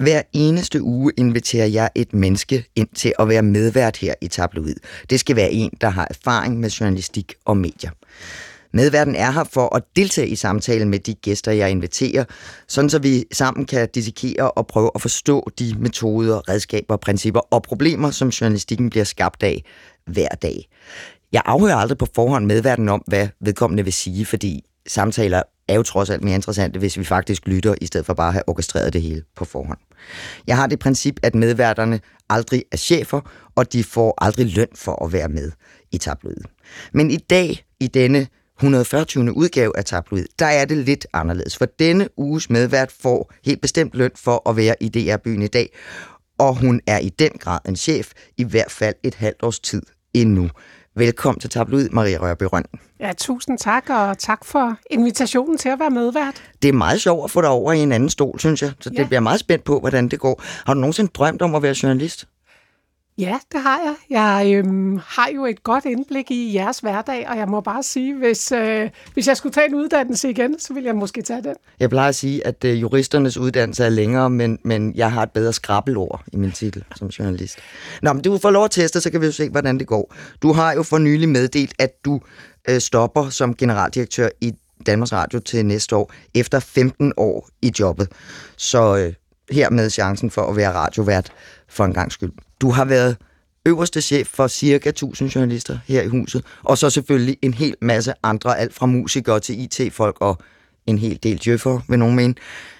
Hver eneste uge inviterer jeg et menneske ind til at være medvært her i Tabloid. Det skal være en, der har erfaring med journalistik og medier. Medværten er her for at deltage i samtalen med de gæster, jeg inviterer, sådan så vi sammen kan dissekere og prøve at forstå de metoder, redskaber, principper og problemer, som journalistikken bliver skabt af hver dag. Jeg afhører aldrig på forhånd medværten om, hvad vedkommende vil sige, fordi samtaler er jo trods alt mere interessante, hvis vi faktisk lytter, i stedet for bare at have orkestreret det hele på forhånd. Jeg har det princip, at medværterne aldrig er chefer, og de får aldrig løn for at være med i Tabloid. Men i dag, i denne 140. udgave af Tabloid, der er det lidt anderledes, for denne uges medvært får helt bestemt løn for at være i DR-byen i dag, og hun er i den grad en chef, i hvert fald et halvt års tid endnu. Velkommen til Tabloid, Maria Rørbye Rønn. Ja, tusind tak, og tak for invitationen til at være medvært. Det er meget sjovt at få dig over i en anden stol, synes jeg. Så det bliver meget spændt på, hvordan det går. Har du nogensinde drømt om at være journalist? Ja, det har jeg. Jeg har jo et godt indblik i jeres hverdag, og jeg må bare sige, hvis jeg skulle tage en uddannelse igen, så ville jeg måske tage den. Jeg plejer at sige, at juristernes uddannelse er længere, men jeg har et bedre skrabbelord i min titel som journalist. Nå, men du får lov at teste, så kan vi jo se, hvordan det går. Du har jo for nylig meddelt, at du stopper som generaldirektør i Danmarks Radio til næste år, efter 15 år i jobbet. Så hermed chancen for at være radiovært for en gang skyld. Du har været øverste chef for cirka 1000 journalister her i huset, og så selvfølgelig en hel masse andre, alt fra musikere til IT-folk og en hel del djøffere, vil nogen mene.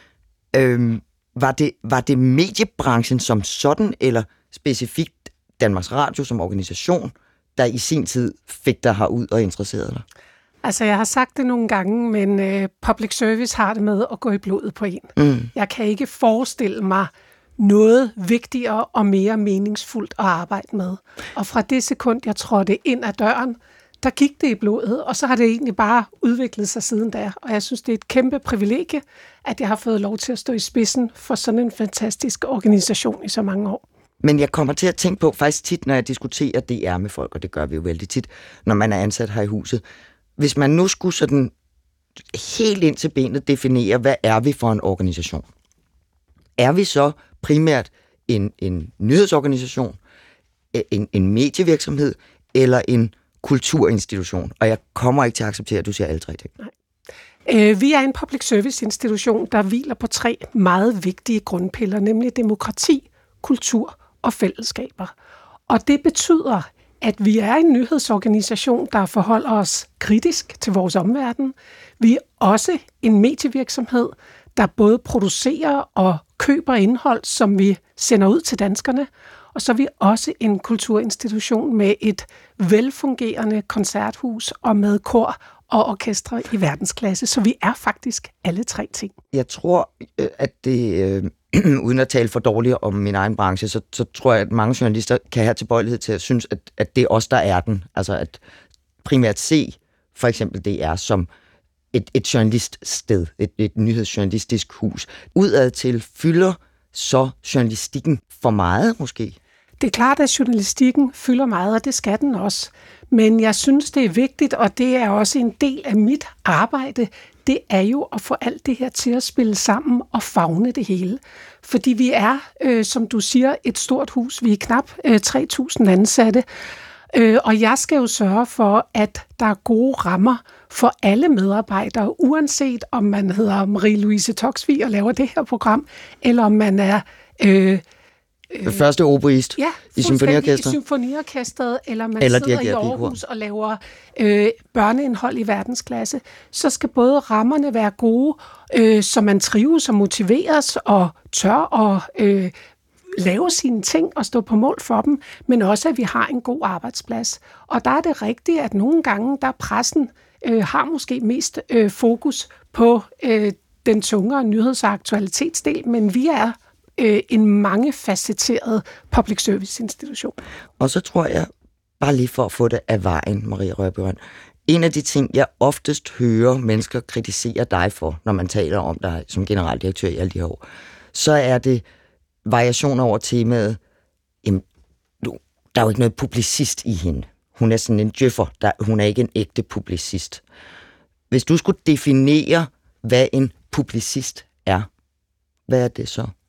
Var det mediebranchen som sådan, eller specifikt Danmarks Radio som organisation, der i sin tid fik dig herud og interesserede dig? Altså, jeg har sagt det nogle gange, men public service har det med at gå i blodet på en. Jeg kan ikke forestille mig noget vigtigere og mere meningsfuldt at arbejde med. Og fra det sekund, jeg trådte ind ad døren, der gik det i blodet, og så har det egentlig bare udviklet sig siden da. Og jeg synes, det er et kæmpe privilegie, at jeg har fået lov til at stå i spidsen for sådan en fantastisk organisation i så mange år. Men jeg kommer til at tænke på faktisk tit, når jeg diskuterer DR med folk, og det gør vi jo vældig tit, når man er ansat her i huset. Hvis man nu skulle sådan helt ind til benet definere, hvad er vi for en organisation? Er vi så primært en nyhedsorganisation, en medievirksomhed eller en kulturinstitution? Og jeg kommer ikke til at acceptere, at du siger alle tre ting. Nej. Vi er en public service institution, der hviler på 3 meget vigtige grundpiller, nemlig demokrati, kultur og fællesskaber. Og det betyder, at vi er en nyhedsorganisation, der forholder os kritisk til vores omverden. Vi er også en medievirksomhed, der både producerer og køber indhold, som vi sender ud til danskerne. Og så er vi også en kulturinstitution med et velfungerende koncerthus og med kor og orkestre i verdensklasse. Så vi er faktisk alle 3 ting. Jeg tror, at det, uden at tale for dårligt om min egen branche, så tror jeg, at mange journalister kan have tilbøjelighed til at synes, at det er os, der er den. Altså at primært se for eksempel DR som et journaliststed, et nyhedsjournalistisk hus. Udad til fylder så journalistikken for meget måske? Det er klart, at journalistikken fylder meget, og det skal den også. Men jeg synes, det er vigtigt, og det er også en del af mit arbejde, det er jo at få alt det her til at spille sammen og favne det hele. Fordi vi er, som du siger, et stort hus. Vi er knap 3.000 ansatte. Og jeg skal jo sørge for, at der er gode rammer for alle medarbejdere, uanset om man hedder Marie-Louise Toksvig og laver det her program, eller om man er første oboist i symfoniorkestret, eller man sidder i Aarhus og laver børneindhold i verdensklasse, så skal både rammerne være gode, så man trives og motiveres og tør at lave sine ting og stå på mål for dem, men også at vi har en god arbejdsplads. Og der er det rigtigt, at nogle gange, der pressen har måske mest fokus på den tungere nyheds- og aktualitetsdel, men vi er en mangefacetteret public service institution. Og så tror jeg, bare lige for at få det af vejen, Maria Rørbye Rønn, en af de ting, jeg oftest hører mennesker kritisere dig for, når man taler om dig som generaldirektør i alle de her år, så er det variationer over temaet, jamen, der er jo ikke noget publicist i hende. Hun er sådan en djøffer, hun er ikke en ægte publicist. Hvis du skulle definere, hvad en publicist er, hvad er det så?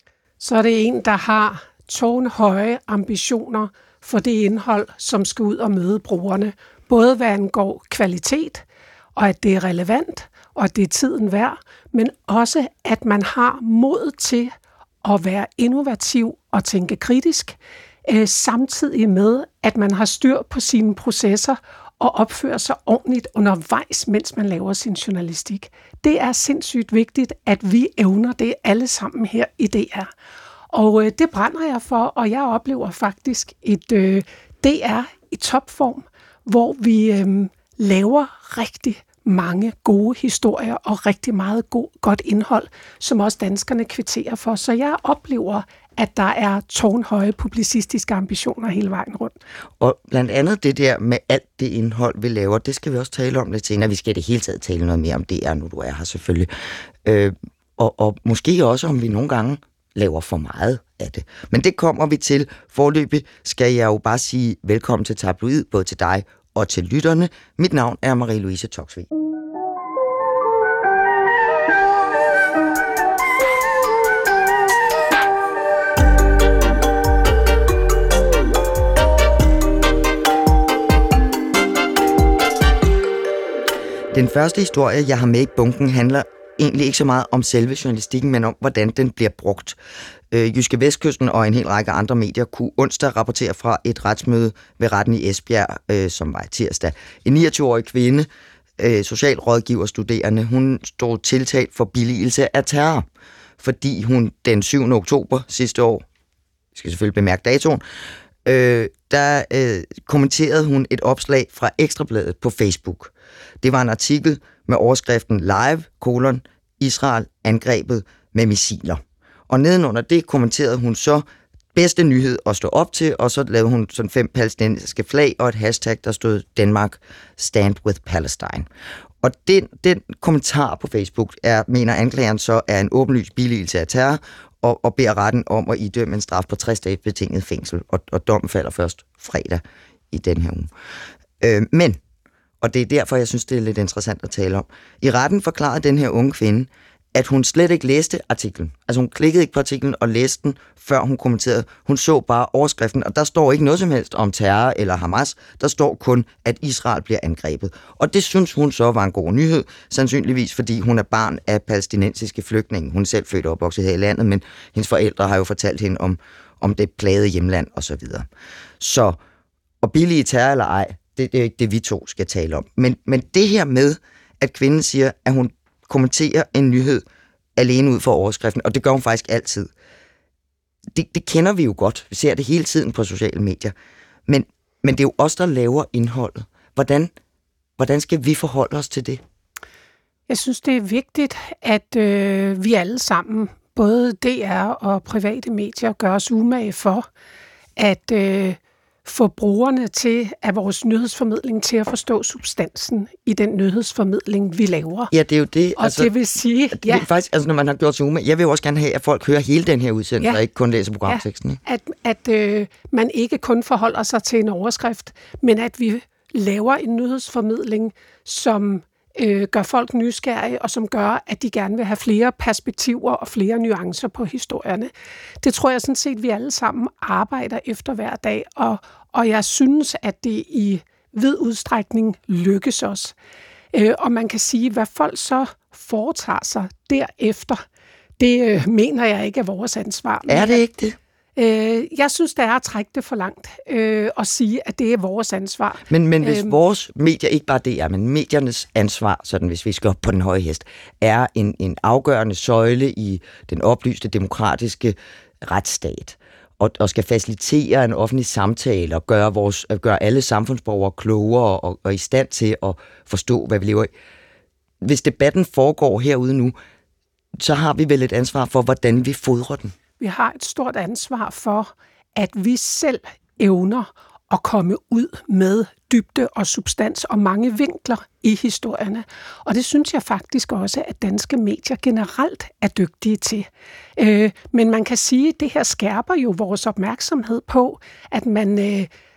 så er det en, der har tårnhøje ambitioner for det indhold, som skal ud og møde brugerne. Både hvad angår kvalitet, og at det er relevant, og at det er tiden værd, men også at man har mod til at være innovativ og tænke kritisk, samtidig med, at man har styr på sine processer og opfører sig ordentligt undervejs, mens man laver sin journalistik. Det er sindssygt vigtigt, at vi evner det alle sammen her i DR. Og det brænder jeg for, og jeg oplever faktisk et DR i topform, hvor vi laver rigtig mange gode historier og rigtig meget godt indhold, som også danskerne kvitterer for. Så jeg oplever, at der er tårnhøje publicistiske ambitioner hele vejen rundt. Og blandt andet det der med alt det indhold, vi laver, det skal vi også tale om lidt senere. Vi skal i det hele taget tale noget mere om DR, nu du er her selvfølgelig. Og måske også, om vi nogle gange laver for meget af det. Men det kommer vi til. Foreløbig skal jeg jo bare sige velkommen til Tabloid, både til dig og til lytterne. Mit navn er Marie-Louise Toksvig. Den første historie, jeg har med i bunken, handler egentlig ikke så meget om selve journalistikken, men om, hvordan den bliver brugt. Jyske Vestkysten og en hel række andre medier kunne onsdag rapportere fra et retsmøde ved retten i Esbjerg, som var tirsdag. En 29-årig kvinde, socialrådgiver studerende, hun stod tiltalt for billigelse af terror, fordi hun den 7. oktober sidste år, jeg skal selvfølgelig bemærke datoen, der kommenterede hun et opslag fra Ekstrabladet på Facebook. Det var en artikel med overskriften Live, Israel angrebet med missiler. Og nedenunder det kommenterede hun så bedste nyhed at stå op til, og så lavede hun sådan 5 palæstinensiske flag og et hashtag, der stod Denmark Stand with Palestine. Og den kommentar på Facebook mener anklageren så er en åbenlys billigelse af terror, og beder retten om at idømme en straf på 60 dages betinget fængsel, og dommen falder først fredag i den her uge. Men, og det er derfor, jeg synes, det er lidt interessant at tale om, i retten forklarede den her unge kvinde, at hun slet ikke læste artiklen. Altså hun klikkede ikke på artiklen og læste den, før hun kommenterede. Hun så bare overskriften, og der står ikke noget som helst om terror eller Hamas. Der står kun, at Israel bliver angrebet. Og det synes hun så var en god nyhed, sandsynligvis fordi hun er barn af palæstinensiske flygtninge. Hun er selv født og opvokset her i landet, men hendes forældre har jo fortalt hende om det plagede hjemland osv. Så, og billige terror eller ej, det er ikke det, vi to skal tale om. Men det her med, at kvinden siger, at hun kommenterer en nyhed alene ud for overskriften, og det gør hun faktisk altid. Det kender vi jo godt. Vi ser det hele tiden på sociale medier. Men det er jo os, der laver indholdet. Hvordan skal vi forholde os til det? Jeg synes, det er vigtigt, at vi alle sammen, både DR og private medier, gør os umage for at få brugerne til af vores nyhedsformidling til at forstå substansen i den nyhedsformidling, vi laver. Ja, det er jo det. Og altså, det vil sige... Det er faktisk, altså når man har gjort sig umage, jeg vil jo også gerne have, at folk hører hele den her udsendelse, og ikke kun læser programteksten. Ja, at man ikke kun forholder sig til en overskrift, men at vi laver en nyhedsformidling, som gør folk nysgerrige, og som gør, at de gerne vil have flere perspektiver og flere nuancer på historierne. Det tror jeg sådan set, vi alle sammen arbejder efter hver dag, og jeg synes, at det i vid udstrækning lykkes os. Og man kan sige, hvad folk så foretager sig derefter, det mener jeg ikke er vores ansvar. Er det ikke det? Jeg synes, det er at trække det for langt og sige, at det er vores ansvar. Men hvis vores medier, ikke bare det er, men mediernes ansvar, sådan hvis vi skal op på den høje hest, er en afgørende søjle i den oplyste demokratiske retsstat, og skal facilitere en offentlig samtale og gøre alle samfundsborgere klogere og i stand til at forstå, hvad vi lever i. Hvis debatten foregår herude nu, så har vi vel et ansvar for, hvordan vi fodrer den. Vi har et stort ansvar for, at vi selv evner at komme ud med dybde og substans og mange vinkler i historierne. Og det synes jeg faktisk også, at danske medier generelt er dygtige til. Men man kan sige, at det her skærper jo vores opmærksomhed på, at man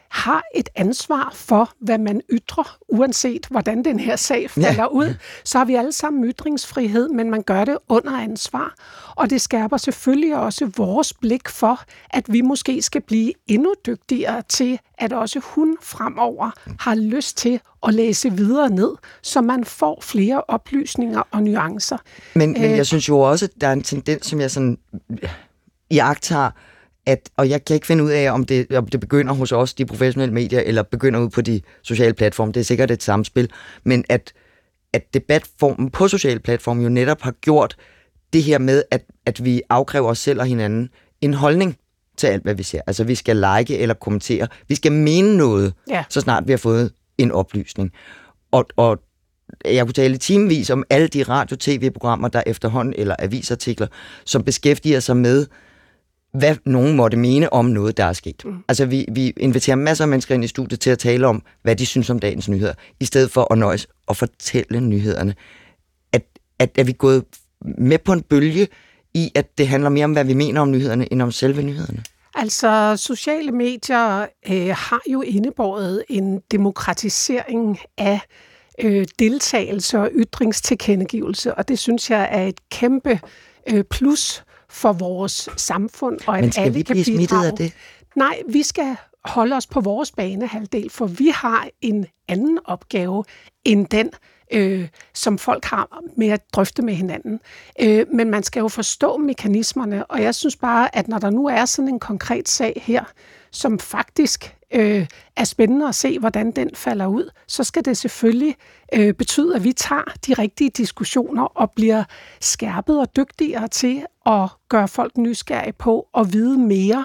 har et ansvar for, hvad man ytrer, uanset hvordan den her sag falder ud. Så har vi alle sammen ytringsfrihed, men man gør det under ansvar. Og det skærper selvfølgelig også vores blik for, at vi måske skal blive endnu dygtigere til, at også hun fremover har lyst til at læse videre ned, så man får flere oplysninger og nuancer. Men jeg synes jo også, at der er en tendens, som jeg sådan iagttager, og jeg kan ikke finde ud af, om det begynder hos os, de professionelle medier, eller begynder ud på de sociale platforme. Det er sikkert et samspil. Men at debatformen på sociale platforme jo netop har gjort det her med, at vi afkræver os selv og hinanden en holdning til alt, hvad vi ser. Altså, vi skal like eller kommentere. Vi skal mene noget, så snart vi har fået en oplysning. Og jeg kunne tale timevis om alle de radio-tv-programmer, der efterhånden, eller avisartikler, som beskæftiger sig med, hvad nogen måtte mene om noget, der er sket. Altså, vi inviterer masser af mennesker ind i studiet til at tale om, hvad de synes om dagens nyheder, i stedet for at nøjes og fortælle nyhederne. At vi er gået med på en bølge i, at det handler mere om, hvad vi mener om nyhederne, end om selve nyhederne. Altså, sociale medier har jo indebåret en demokratisering af deltagelse og ytringstilkendegivelse, og det synes jeg er et kæmpe plus for vores samfund, og men skal vi blive smittet af det? Nej, vi skal holde os på vores banehalvdel, for vi har en anden opgave end den, som folk har med at drøfte med hinanden. Men man skal jo forstå mekanismerne, og jeg synes bare, at når der nu er sådan en konkret sag her, som faktisk er spændende at se, hvordan den falder ud, så skal det selvfølgelig betyde, at vi tager de rigtige diskussioner og bliver skærpet og dygtigere til at gøre folk nysgerrige på at vide mere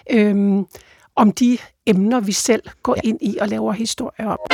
om de emner, vi selv går ind i og laver historier om.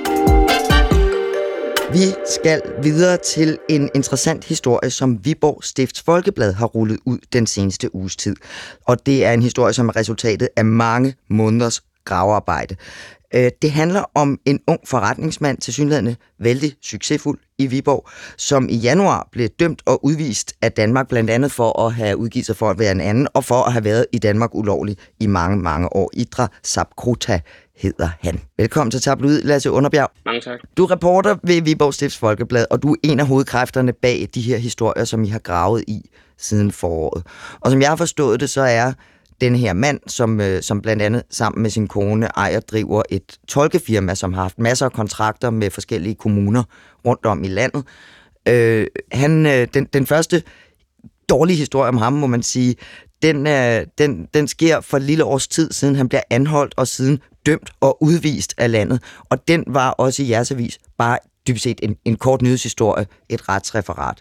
Vi skal videre til en interessant historie, som Viborg Stifts Folkeblad har rullet ud den seneste uges tid. Og det er en historie, som er resultatet af mange måneders gravearbejde. Det handler om en ung forretningsmand, tilsyneladende vældig succesfuld i Viborg, som i januar blev dømt og udvist af Danmark, blandt andet for at have udgivet sig for at være en anden, og for at have været i Danmark ulovligt i mange, mange år. Idra Sapkruta hedder han. Velkommen til Tabloid, Lasse Underbjerg. Mange tak. Du er reporter ved Viborg Stifts Folkeblad, og du er en af hovedkræfterne bag de her historier, som I har gravet i siden foråret. Og som jeg har forstået det, så er den her mand, som blandt andet sammen med sin kone ejer driver et tolkefirma, som har haft masser af kontrakter med forskellige kommuner rundt om i landet. Den første dårlige historie om ham, må man sige, den sker for et lille års tid siden. Han bliver anholdt og siden dømt og udvist af landet. Og den var også i jeres avis bare dybest set en kort nyhedshistorie, et retsreferat.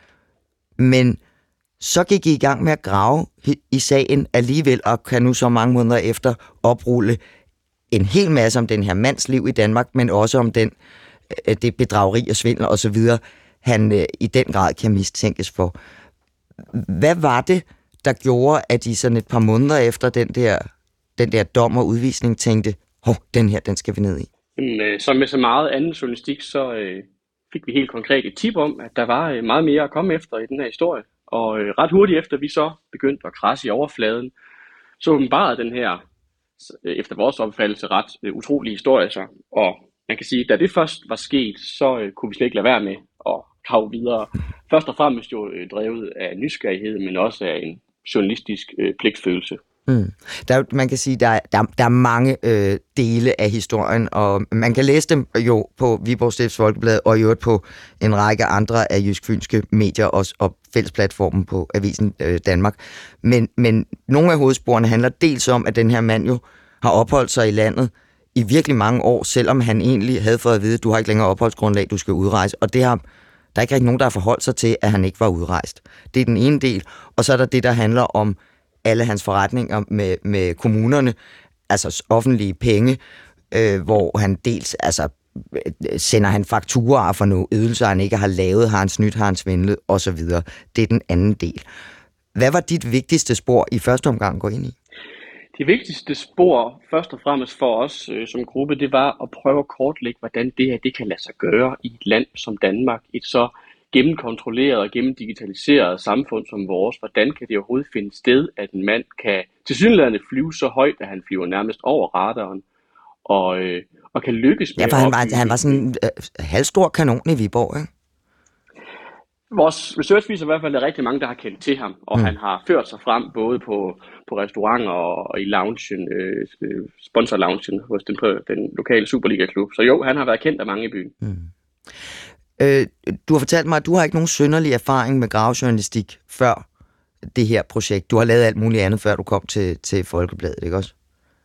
Men så gik I gang med at grave i sagen alligevel, og kan nu så mange måneder efter oprulle en hel masse om den her mands liv i Danmark, men også om det bedrageri og svindel og så videre, han i den grad kan mistænkes for. Hvad var det, der gjorde, at I sådan et par måneder efter den der dom og udvisning tænkte, den her, den skal vi ned i? Som med så meget anden journalistik, så fik vi helt konkret et tip om, at der var meget mere at komme efter i den her historie. Og ret hurtigt efter vi så begyndte at krasse i overfladen, så åbenbarede den her, efter vores opfattelse, ret utrolige historie sig. Og man kan sige, at da det først var sket, så kunne vi slet ikke lade være med at grave videre. Først og fremmest jo drevet af nysgerrighed, men også af en journalistisk pligtfølelse. Man kan sige, der er mange dele af historien, og man kan læse dem jo på Viborg Stifts Folkeblad, og i øvrigt på en række andre af jysk-fynske medier også, og fællesplatformen på Avisen Danmark. Men nogle af hovedsporene handler dels om, at den her mand jo har opholdt sig i landet i virkelig mange år, selvom han egentlig havde fået at vide, at du har ikke længere opholdsgrundlag, du skal udrejse. Og der er ikke rigtig nogen, der har forholdt sig til, at han ikke var udrejst. Det er den ene del. Og så er der det, der handler om alle hans forretninger med kommunerne, altså offentlige penge, hvor han dels sender han fakturaer for nogle ydelser, han ikke har lavet, har han snydt, har han svindlet osv. Det er den anden del. Hvad var dit vigtigste spor i første omgang at gå ind i? Det vigtigste spor, først og fremmest for os som gruppe, det var at prøve at kortlægge, hvordan det her det kan lade sig gøre i et land som Danmark, et så gennemkontrolleret og gennemdigitaliseret samfund som vores. Hvordan kan det overhovedet finde sted, at en mand kan tilsyneladende flyve så højt, at han flyver nærmest over radaren, og kan lykkes med. Ja, for han var sådan en halvstor kanon i Viborg, ikke? Vores research viser i hvert fald, at der er rigtig mange, der har kendt til ham, og han har ført sig frem både på restauranter og i loungen, sponsor-loungen hos den lokale Superliga-klub. Så jo, han har været kendt af mange i byen. Du har fortalt mig, at du har ikke nogen synderlig erfaring med gravejournalistik før det her projekt. Du har lavet alt muligt andet, før du kom til Folkebladet, ikke også?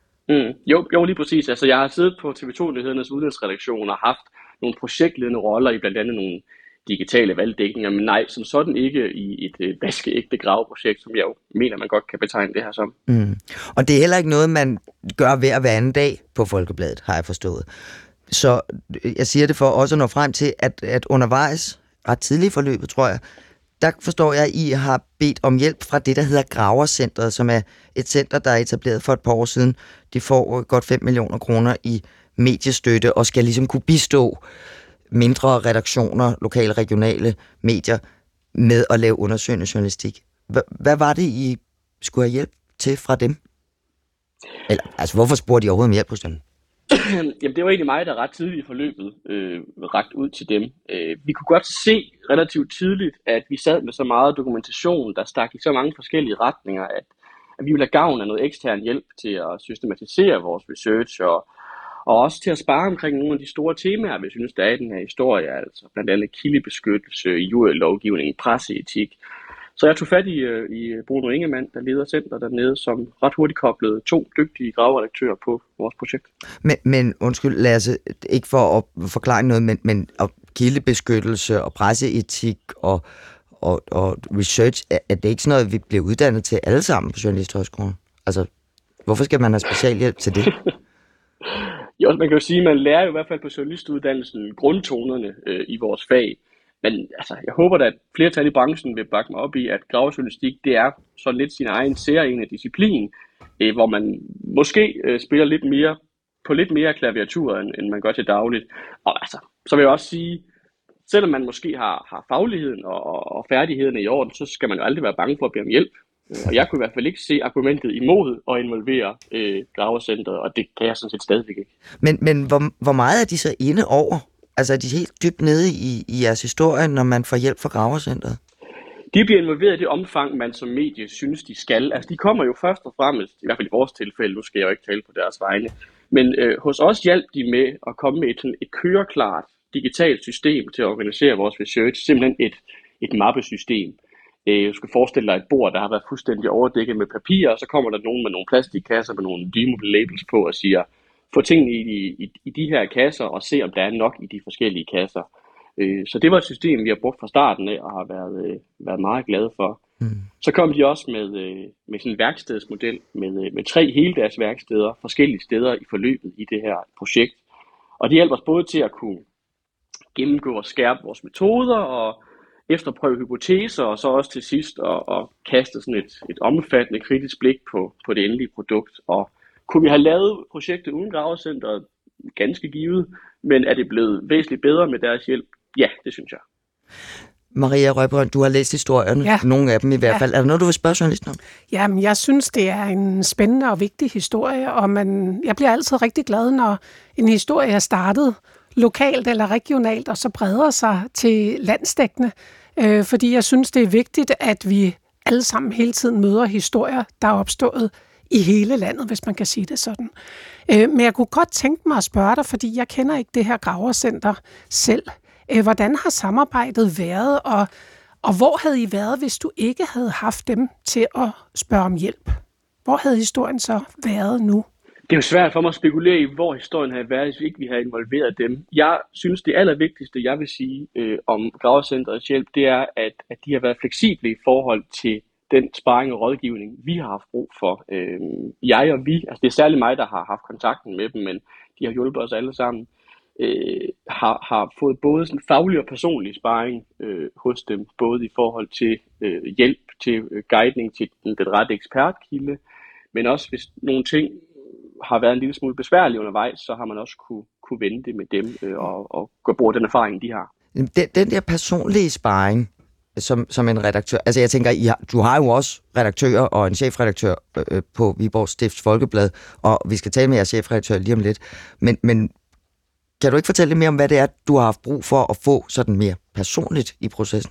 Jo, lige præcis. Altså, jeg har siddet på TV2-nyhedernes udlandsredaktion og haft nogle projektledende roller i blandt andet nogle digitale valgdækninger, men nej, som sådan ikke i et vaskeægte graveprojekt, som jeg jo mener, man godt kan betegne det her som. Og det er heller ikke noget, man gør hver anden dag på Folkebladet, har jeg forstået. Så jeg siger det for også at nå frem til, at undervejs, ret tidligt i forløbet, tror jeg, der forstår jeg, at I har bedt om hjælp fra det, der hedder Gravercentret, som er et center, der er etableret for et par år siden. De får godt 5 millioner kroner i mediestøtte og skal ligesom kunne bistå mindre redaktioner, lokale, regionale medier med at lave undersøgende journalistik. Hvad var det, I skulle have hjælp til fra dem? Eller, altså, hvorfor spurgte I overhovedet om hjælp hos dem? Jamen, det var egentlig mig, der ret tidligt i forløbet rakt ud til dem. Vi kunne godt se relativt tidligt, at vi sad med så meget dokumentation, der stak i så mange forskellige retninger, at vi ville have gavn af noget ekstern hjælp til at systematisere vores research, og også til at spare omkring nogle af de store temaer, vi synes, der er i den her historie, altså blandt andet kildebeskyttelse, juralovgivning, presseetik. Så jeg tog fat i Bruno Ingemann, der leder center dernede, som ret hurtigt koblede 2 dygtige graveredaktører på vores projekt. Men undskyld, Lasse, ikke for at forklare noget, men kildebeskyttelse og presseetik og research, er det ikke sådan noget, vi bliver uddannet til alle sammen på Journalisthøjskolen? Altså, hvorfor skal man have specialhjælp til det? Jo, man kan jo sige, at man lærer jo i hvert fald på journalistuddannelsen grundtonerne i vores fag. Men altså, jeg håber da, at flertal i branchen vil bakke mig op i, at gravejournalistik, det er sådan lidt sin egen særlige disciplin, hvor man måske spiller lidt mere klaviatur, end man gør til dagligt. Og altså, så vil jeg også sige, selvom man måske har fagligheden og færdighederne i orden, så skal man jo aldrig være bange for at bede om hjælp. Og jeg kunne i hvert fald ikke se argumentet imod at involvere Gravercentret, og det kan jeg sådan set stadigvæk ikke. Men hvor meget er de så inde over? Altså er de helt dybt nede i jeres historie, når man får hjælp fra Gravercentret? De bliver involveret i det omfang, man som medie synes, de skal. Altså de kommer jo først og fremmest, i hvert fald i vores tilfælde, nu skal jeg jo ikke tale på deres vegne, men hos os hjalp de med at komme med et køreklart digitalt system til at organisere vores research, simpelthen et mappesystem. Du skal forestille dig et bord, der har været fuldstændig overdækket med papir, og så kommer der nogen med nogle plastikkasser med nogle redeemable labels på og siger, få tingene i de her kasser og se, om der er nok i de forskellige kasser. Så det var et system, vi har brugt fra starten af og har været meget glade for. Så kom de også med sådan en værkstedsmodel med 3 heldagsværksteder, forskellige steder i forløbet i det her projekt. Og det hjælper os både til at kunne gennemgå og skærpe vores metoder og efterprøve hypoteser, og så også til sidst at kaste sådan et omfattende kritisk blik på det endelige produkt. Og kunne vi have lavet projektet uden Gravercentret? Ganske givet, men er det blevet væsentligt bedre med deres hjælp? Ja, det synes jeg. Maria Røjbrønd, du har læst historierne, ja. Nogle af dem i hvert fald. Er der noget, du vil spørge journalisten om? Jamen, jeg synes, det er en spændende og vigtig historie, og jeg bliver altid rigtig glad, når en historie er startet lokalt eller regionalt, og så breder sig til landsdækkende, fordi jeg synes, det er vigtigt, at vi alle sammen hele tiden møder historier, der er opstået i hele landet, hvis man kan sige det sådan. Men jeg kunne godt tænke mig at spørge dig, fordi jeg kender ikke det her Gravercenter selv. Hvordan har samarbejdet været, og hvor havde I været, hvis du ikke havde haft dem til at spørge om hjælp? Hvor havde historien så været nu? Det er jo svært for mig at spekulere i, hvor historien havde været, hvis ikke vi havde involveret dem. Jeg synes, det allervigtigste, jeg vil sige om Gravercentrets hjælp, det er, at de har været fleksible i forhold til den sparring og rådgivning, vi har haft brug for. Jeg og vi, altså det er særligt mig, der har haft kontakten med dem, men de har hjulpet os alle sammen, har fået både sådan faglig og personlig sparring hos dem, både i forhold til hjælp til guidning til den rette ekspertkilde, men også hvis nogle ting har været en lille smule besværlige undervejs, så har man også kunne vende det med dem og gå bruge den erfaring, de har. Den der personlige sparring, som en redaktør? Altså jeg tænker, du har jo også redaktører og en chefredaktør på Viborg Stifts Folkeblad, og vi skal tale med jeres chefredaktør lige om lidt. Men kan du ikke fortælle lidt mere om, hvad det er, du har haft brug for at få sådan mere personligt i processen?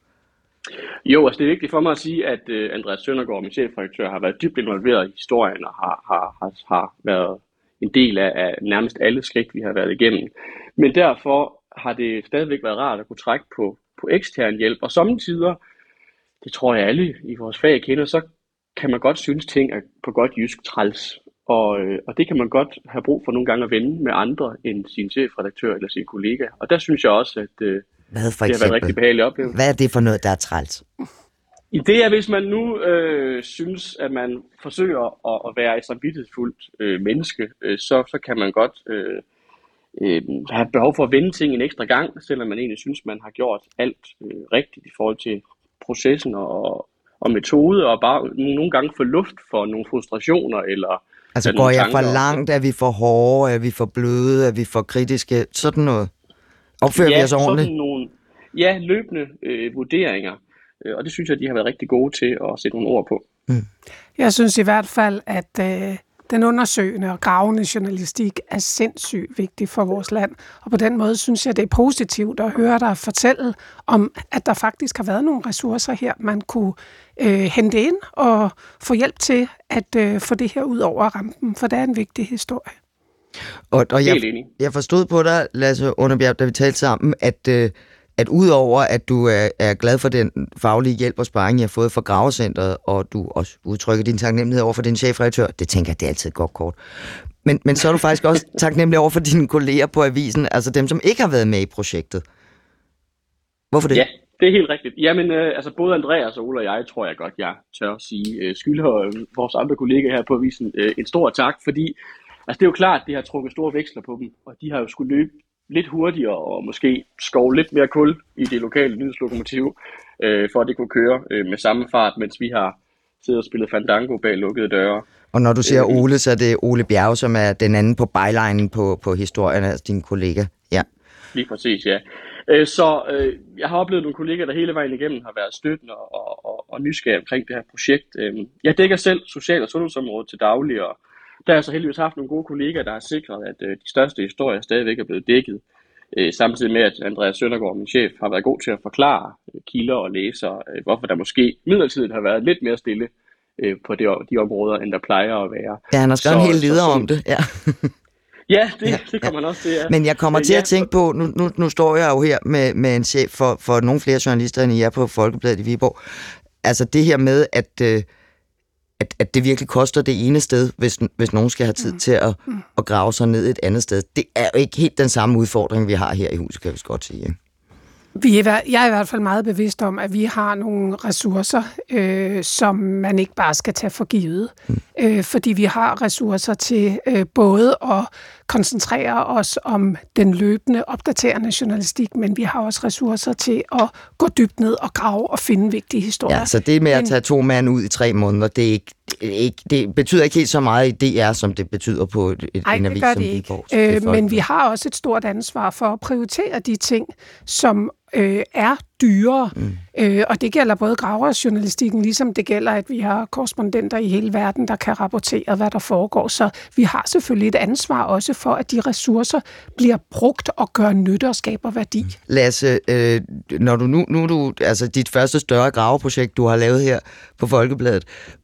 Jo, altså det er vigtigt for mig at sige, at Andreas Søndergaard, min chefredaktør, har været dybt involveret i historien og har været en del af nærmest alle skridt, vi har været igennem. Men derfor har det stadigvæk været rart at kunne trække på ekstern hjælp, og samtidig, det tror jeg alle i vores fag kender, så kan man godt synes ting er på godt jysk træls. Og det kan man godt have brug for nogle gange at vende med andre end sin chefredaktør eller sin kollega. Og der synes jeg også, at det har været rigtig behageligt oplevelse. Hvad er det for noget, der er træls? Det er, hvis man nu synes, at man forsøger at være et samvittighedsfuldt menneske, så kan man godt have behov for at vende ting en ekstra gang, selvom man egentlig synes, man har gjort alt rigtigt i forhold til processen og metode, og bare nogle gange få luft for nogle frustrationer eller... Altså går jeg for langt, er vi for hårde, er vi for bløde, er vi for kritiske, sådan noget? Opfører vi os ordentligt? Sådan nogle, løbende vurderinger, og det synes jeg, de har været rigtig gode til at sætte nogle ord på. Jeg synes i hvert fald, at den undersøgende og gravende journalistik er sindssygt vigtig for vores land, og på den måde synes jeg, det er positivt at høre dig fortælle om, at der faktisk har været nogle ressourcer her, man kunne hente ind og få hjælp til at få det her ud over rampen, for det er en vigtig historie. Og jeg forstod på dig, Lasse Underbjerg, da vi talte sammen, at udover at du er glad for den faglige hjælp og sparring, jeg har fået fra Gravecentret, og du også udtrykker din taknemmelighed over for din chefredaktør, det tænker jeg, det er altid godt kort. Men så er du faktisk også taknemmelig over for dine kolleger på avisen, altså dem, som ikke har været med i projektet. Hvorfor det? Ja, det er helt rigtigt. Jamen, altså både Andreas og Ole og jeg, tror jeg godt, jeg tør at sige, skylder vores andre kolleger her på avisen en stor tak, fordi altså, det er jo klart, at det har trukket store veksler på dem, og de har jo skulle løbe lidt hurtigere og måske skove lidt mere kul i det lokale nyhedslokomotiv, for at det kunne køre med samme fart, mens vi har siddet og spillet fandango bag lukkede døre. Og når du siger Ole, så er det Ole Bjerg, som er den anden på bylining på historien, altså din kollega. Ja. Lige præcis, ja. Så jeg har oplevet nogle kolleger, der hele vejen igennem har været støttende og nysgerrige omkring det her projekt. Jeg dækker selv social- og sundhedsområdet til daglig, og der har jeg så heldigvis haft nogle gode kolleger, der har sikret, at de største historier stadigvæk er blevet dækket. Samtidig med, at Andreas Søndergaard, min chef, har været god til at forklare kilder og læsere, hvorfor der måske midlertidigt har været lidt mere stille på de områder, end der plejer at være. Ja, han har skrevet en hel leder om det, ja. Ja, det kommer man også til, ja. Men jeg kommer til at tænke på, nu står jeg jo her med en chef for nogle flere journalister, end I er på Folkebladet i Viborg. Altså det her med, at det virkelig koster det ene sted, hvis nogen skal have tid til at grave sig ned et andet sted. Det er jo ikke helt den samme udfordring, vi har her i huset, kan vi godt sige. Jeg er i hvert fald meget bevidst om, at vi har nogle ressourcer, som man ikke bare skal tage for givet. Fordi vi har ressourcer til både at koncentrere os om den løbende, opdaterende journalistik, men vi har også ressourcer til at gå dybt ned og grave og finde vigtige historier. Ja, så det med at tage 2 mand ud i 3 måneder, det betyder ikke helt så meget i DR, som det betyder på en avis som Viborg. Men vi har også et stort ansvar for at prioritere de ting, som er dyrere. Og det gælder både graverjournalistikken, ligesom det gælder, at vi har korrespondenter i hele verden, der kan rapportere, hvad der foregår. Så vi har selvfølgelig et ansvar også for, at de ressourcer bliver brugt og gør nytte og skaber værdi. Lasse, når du altså dit første større graveprojekt, du har lavet her på Folkebladet,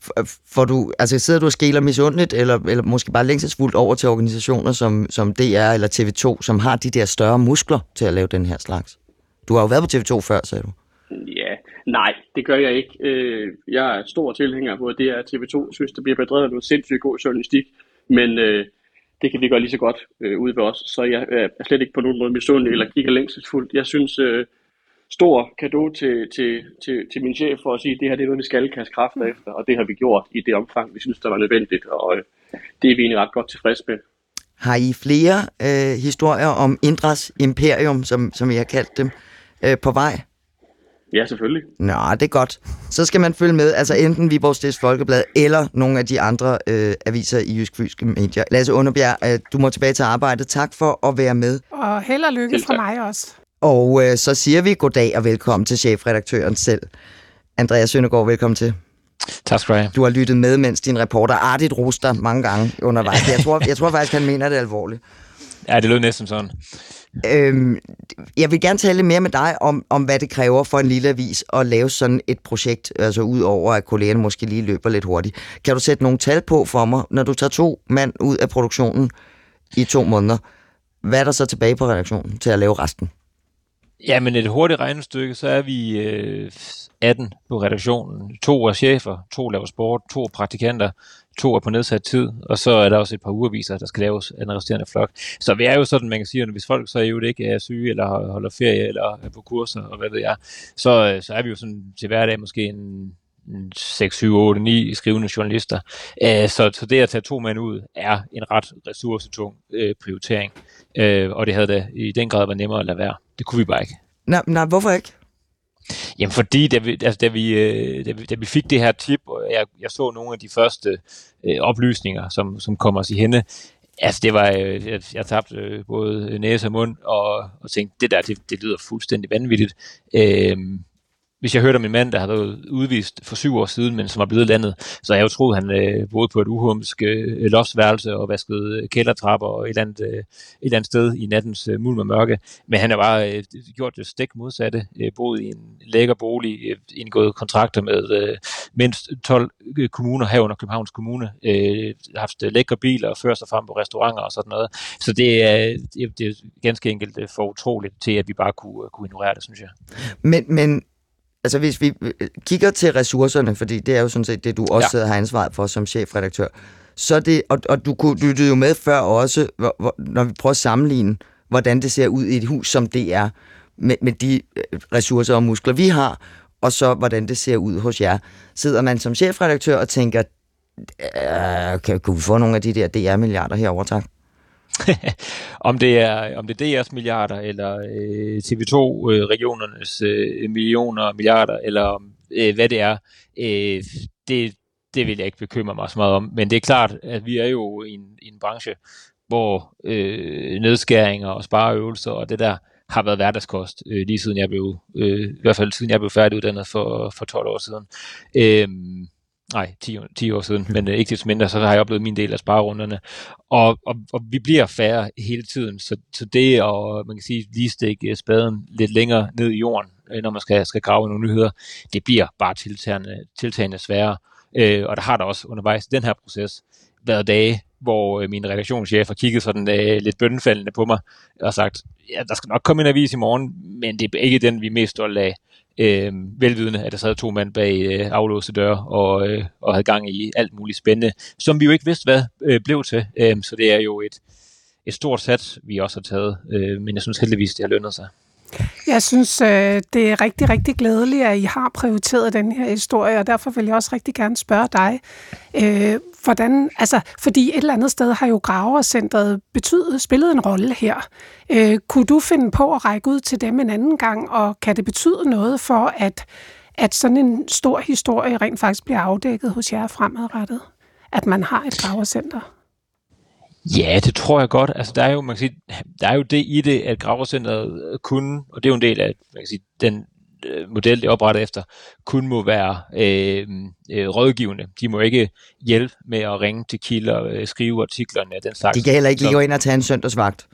sidder du og skæler misundeligt, eller måske bare længselsfuldt over til organisationer som DR eller TV2, som har de der større muskler til at lave den her slags? Du har jo været på TV2 før, sagde du. Ja, nej, det gør jeg ikke. Jeg er stor tilhænger på, at det er TV2. Jeg synes, der bliver bedrevet noget sindssygt god journalistik, men det kan vi gøre lige så godt ude ved os. Så jeg er slet ikke på nogen måde misundelig eller kigger længselsfuldt. Jeg synes, stor cadeau til min chef for at sige, at det her det er noget, vi skal kaste kræfter efter, og det har vi gjort i det omfang, vi synes, der var nødvendigt, og det er vi egentlig ret godt tilfreds med. Har I flere historier om Indras imperium, som I har kaldt dem, på vej? Ja, selvfølgelig. Nå, det er godt. Så skal man følge med, altså enten Viborg Stifts Folkeblad, eller nogle af de andre aviser i jysk-fysiske medier. Lasse Underbjerg, du må tilbage til arbejdet. Tak for at være med. Og held og lykke fra mig også. Og så siger vi goddag og velkommen til chefredaktøren selv. Andreas Søndergaard, velkommen til. Tak skal du have. Du har lyttet med, mens din reporter artigt roster mange gange undervejs. Jeg tror faktisk, han mener det alvorligt. Ja, det lød næsten sådan. Jeg vil gerne tale lidt mere med dig om, hvad det kræver for en lille avis at lave sådan et projekt, altså ud over at kollegerne måske lige løber lidt hurtigt. Kan du sætte nogle tal på for mig, når du tager 2 mand ud af produktionen i 2 måneder? Hvad er der så tilbage på redaktionen til at lave resten? Ja, men et hurtigt regnestykke, så er vi 18 på redaktionen. 2 er chefer, 2 laver sport, 2 er praktikanter, 2 er på nedsat tid, og så er der også et par ugeaviser, der skal laves af den resterende flok. Så vi er jo sådan, man kan sige, at hvis folk så jo ikke er syge, eller holder ferie, eller er på kurser, og hvad ved jeg, så er vi jo sådan til hverdag måske en 6, 7, 8, 9 skrivende journalister. Så det at tage 2 mænd ud er en ret ressourcetung prioritering, og det havde da i den grad været nemmere at lade være. Det kunne vi bare ikke. Nej, hvorfor ikke? Jamen fordi, da vi fik det her tip, og jeg så nogle af de første oplysninger, som kom os i hænde, altså det var, jeg tabte både næse og mund, og tænkte, det lyder fuldstændig vanvittigt. Hvis jeg hørte om en mand, der havde været udvist for 7 år siden, men som var blevet landet, så jeg jo troede, han boede på et uhumsk loftsværelse og vaskede kældertrapper og et eller andet sted i nattens mulm og mørke. Men han har bare gjort det stik modsatte, boet i en lækker bolig, indgået kontrakter med mindst 12 kommuner herunder Københavns Kommune, haft lækre biler og ført sig frem på restauranter og sådan noget. Så det er ganske enkelt for utroligt til, at vi bare kunne ignorere det, synes jeg. Men altså hvis vi kigger til ressourcerne, fordi det er jo sådan set det, du også har ansvaret for som chefredaktør, så det, og du lyttede jo med før også, når vi prøver at sammenligne, hvordan det ser ud i et hus som det er, med de ressourcer og muskler, vi har, og så hvordan det ser ud hos jer. Sidder man som chefredaktør og tænker, kan vi få nogle af de der DR-milliarder herovre, tak? om det er DR's milliarder, eller TV2-regionernes milliarder, eller hvad det er, det vil jeg ikke bekymre mig så meget om. Men det er klart, at vi er jo i en branche, hvor nedskæringer og spareøvelser og det der har været hverdagskost, lige siden jeg blev, i hvert fald siden jeg blev færdiguddannet for 12 år siden. 10 år siden, men ikke til mindre, så har jeg oplevet min del af sparerunderne. Og vi bliver færre hele tiden, så det at, man kan sige, lige stikke spaden lidt længere ned i jorden, når man skal grave nogle nyheder, det bliver bare tiltagende sværere. Og der har der også undervejs i den her proces været dage, hvor min redaktionschef har kigget sådan lidt bønnefaldende på mig og sagt, ja, der skal nok komme en avis i morgen, men det er ikke den, vi er mest stolte af. Velvidende, at der sad 2 mand bag aflåste døre og havde gang i alt muligt spændende, som vi jo ikke vidste, hvad blev til. Så det er jo et stort sats, vi også har taget, men jeg synes heldigvis, det har lønnet sig. Jeg synes, det er rigtig, rigtig glædeligt, at I har prioriteret den her historie, og derfor vil jeg også rigtig gerne spørge dig, hvordan, altså, fordi et eller andet sted har jo Gravercentret spillet en rolle her. Kunne du finde på at række ud til dem en anden gang, og kan det betyde noget for, at sådan en stor historie rent faktisk bliver afdækket hos jer fremadrettet? At man har et Gravercenter? Ja, det tror jeg godt. Altså, der er jo det i det, at Gravercentret kunne, og det er jo en del af, man kan sige, den model, det er oprettet efter, kun må være rådgivende. De må ikke hjælpe med at ringe til kilder, skrive artiklerne af den slags. De kan heller ikke lige gå ind og tage en søndagsvagt.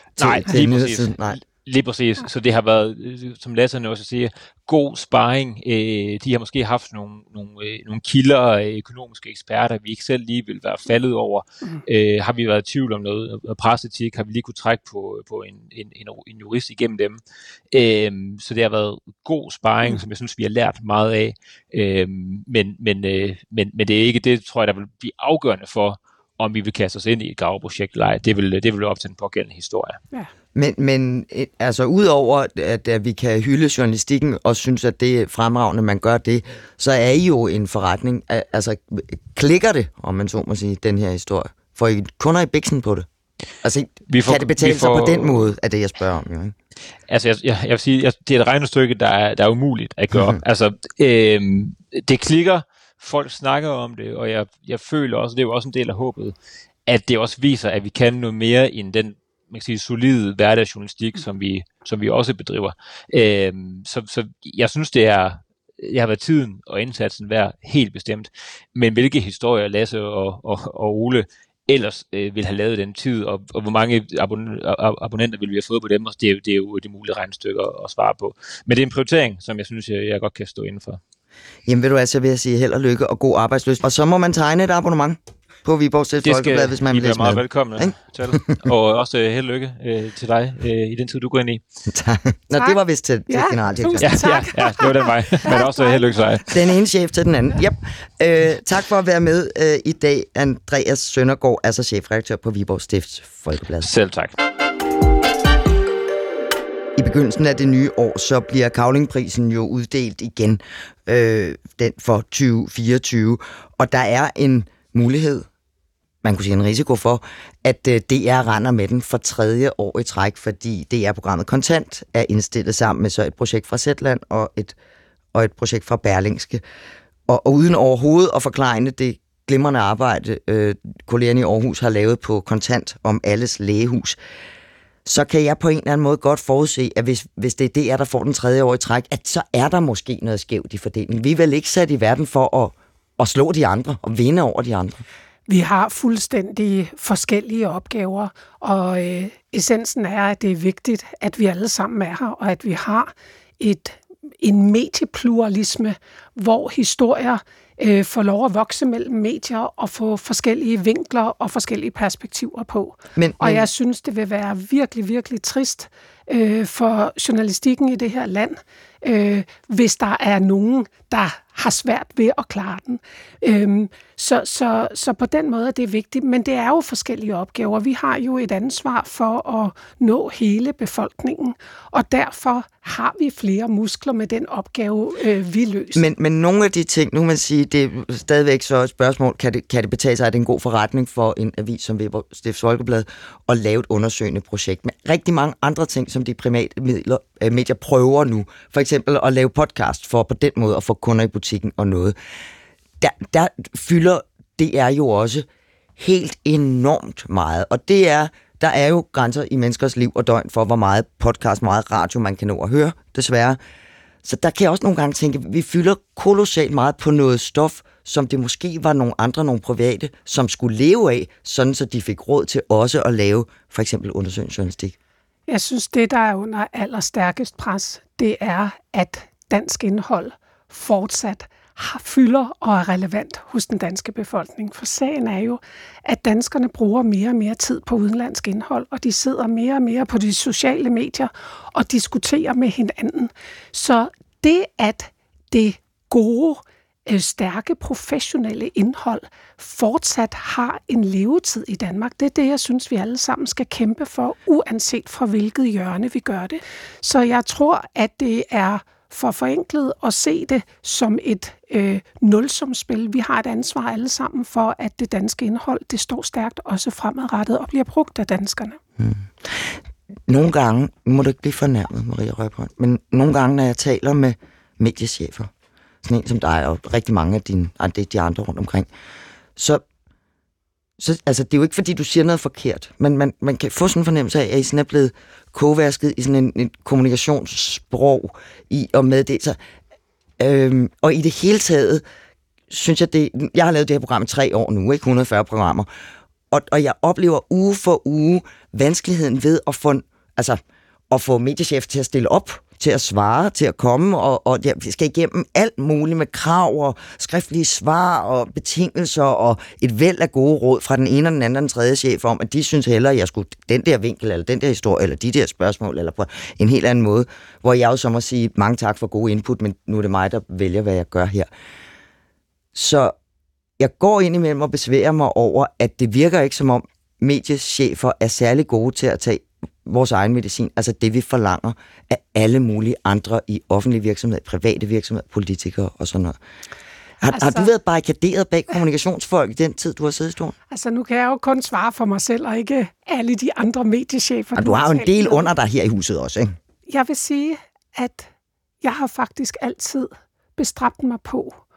Lige præcis. Så det har været, som Lasse også siger, god sparring. De har måske haft nogle kilder, økonomiske eksperter, vi ikke selv lige vil være faldet over. Har vi været i tvivl om noget presseetik, har vi lige kunne trække på en jurist igennem dem. Så det har været god sparring, som jeg synes, vi har lært meget af. Men det er ikke det, tror jeg, der vil blive afgørende for, om vi vil kaste os ind i et graveprojekt eller ej. Det vil være op til den pågældende historie. Ja. Men altså udover at vi kan hylde journalistikken og synes, at det er fremragende, man gør det, så er I jo en forretning. Altså klikker det, om man så må sige, den her historie? Får I kunder i biksen på det? Altså kan det betale sig på den måde, er det jeg spørger om? Jo, ikke? Altså jeg vil sige, det er et regnestykke, der er umuligt at gøre. Altså det klikker, folk snakker om det, og jeg føler også, det er jo også en del af håbet, at det også viser, at vi kan noget mere end den man kan sige, solid hverdagsjournalistik, som vi også bedriver. Så jeg synes, det har været tiden og indsatsen værd helt bestemt. Men hvilke historier Lasse og Ole ellers vil have lavet den tid, og hvor mange abonnenter vil vi have fået på dem, det er jo det mulige regnestykker at svare på. Men det er en prioritering, som jeg synes, jeg godt kan stå inden for. Jamen vil du altså vil jeg sige held og lykke og god arbejdsløst. Og så må man tegne et abonnement på Viborg Stifts Folkeblad, hvis man vil læse med. Det skal I være meget velkomne til. Og også held og lykke til dig i den tid, du går ind i. Tak. Nå, det var vist til generaldirektøren. Ja, det var den vej. Men også held og lykke til dig. Den ene chef til den anden. Yep. Tak for at være med i dag, Andreas Søndergaard, altså chefredaktør på Viborg Stifts Folkeblad. Selv tak. I begyndelsen af det nye år, så bliver Cavlingprisen jo uddelt igen, den for 2024. Og der er en mulighed, man kunne sige en risiko for, at DR render med den for 3. år i træk, fordi DR-programmet Kontant er indstillet sammen med så et projekt fra Zetland og et projekt fra Berlingske. Og uden overhovedet at forklare det glimrende arbejde, kollegerne i Aarhus har lavet på Kontant om alles lægehus, så kan jeg på en eller anden måde godt forudse, at hvis det er DR, der får den 3. år i træk, at så er der måske noget skævt i fordelingen. Vi er vel ikke sat i verden for at slå de andre og vinde over de andre. Vi har fuldstændig forskellige opgaver, og essensen er, at det er vigtigt, at vi alle sammen er her, og at vi har en mediepluralisme, hvor historier får lov at vokse mellem medier og få forskellige vinkler og forskellige perspektiver på. Og jeg synes, det vil være virkelig, virkelig trist for journalistikken i det her land, hvis der er nogen, der har svært ved at klare den. Så på den måde er det vigtigt, men det er jo forskellige opgaver. Vi har jo et ansvar for at nå hele befolkningen, og derfor har vi flere muskler med den opgave, vi løser. Men nogle af de ting, nu kan man sige, det er stadigvæk så et spørgsmål, kan det betale sig, at det er en god forretning for en avis som Viborg Stifts Folkeblad at lave et undersøgende projekt. Men rigtig mange andre ting, som de private medier prøver nu, for eksempel at lave podcast for på den måde at få kunder i butikken og noget, der fylder DR jo også helt enormt meget. Og der er jo grænser i menneskers liv og døgn for, hvor meget podcast, meget radio man kan nå at høre, desværre. Så der kan jeg også nogle gange tænke, at vi fylder kolossalt meget på noget stof, som det måske var nogle private, som skulle leve af, sådan så de fik råd til også at lave for eksempel undersøgende journalistik. Jeg synes, det der er under allerstærkest pres, det er, at dansk indhold fortsat fylder og er relevant hos den danske befolkning. For sagen er jo, at danskerne bruger mere og mere tid på udenlandsk indhold, og de sidder mere og mere på de sociale medier og diskuterer med hinanden. Så det, at det gode, stærke, professionelle indhold fortsat har en levetid i Danmark, det er det, jeg synes, vi alle sammen skal kæmpe for, uanset fra hvilket hjørne vi gør det. Så jeg tror, at det er for forenklet at se det som et nulsumsspil. Vi har et ansvar alle sammen for, at det danske indhold, det står stærkt også fremadrettet og bliver brugt af danskerne. Nogle gange, nu må du ikke blive fornærmet, Maria Rørbøj, men nogle gange, når jeg taler med mediechefer, sådan en som dig og rigtig mange af de andre rundt omkring, så altså, det er jo ikke, fordi du siger noget forkert, men man kan få sådan en fornemmelse af, at I sådan er blevet kogvasket i sådan en kommunikationssprog i og med det. Så, og i det hele taget, synes jeg har lavet det her program i 3 år nu, ikke 140 programmer, og jeg oplever uge for uge vanskeligheden ved at få mediechef til at stille op, til at svare, til at komme, og jeg skal igennem alt muligt med krav og skriftlige svar og betingelser og et væld af gode råd fra den ene og den anden og den tredje chef om, at de synes hellere, at jeg skulle den der vinkel, eller den der historie, eller de der spørgsmål, eller på en helt anden måde, hvor jeg jo så må sige mange tak for gode input, men nu er det mig, der vælger, hvad jeg gør her. Så jeg går ind imellem og besværer mig over, at det virker ikke som om mediechefer er særlig gode til at tage vores egen medicin, altså det vi forlanger af alle mulige andre i offentlige virksomheder, private virksomheder, politikere og sådan noget. Har du været barrikaderet bag kommunikationsfolk i den tid, du har siddet i stolen? Altså nu kan jeg jo kun svare for mig selv, og ikke alle de andre mediechefer. Og du har jo en del under dig her i huset også, ikke? Jeg vil sige, at jeg har faktisk altid bestræbt mig på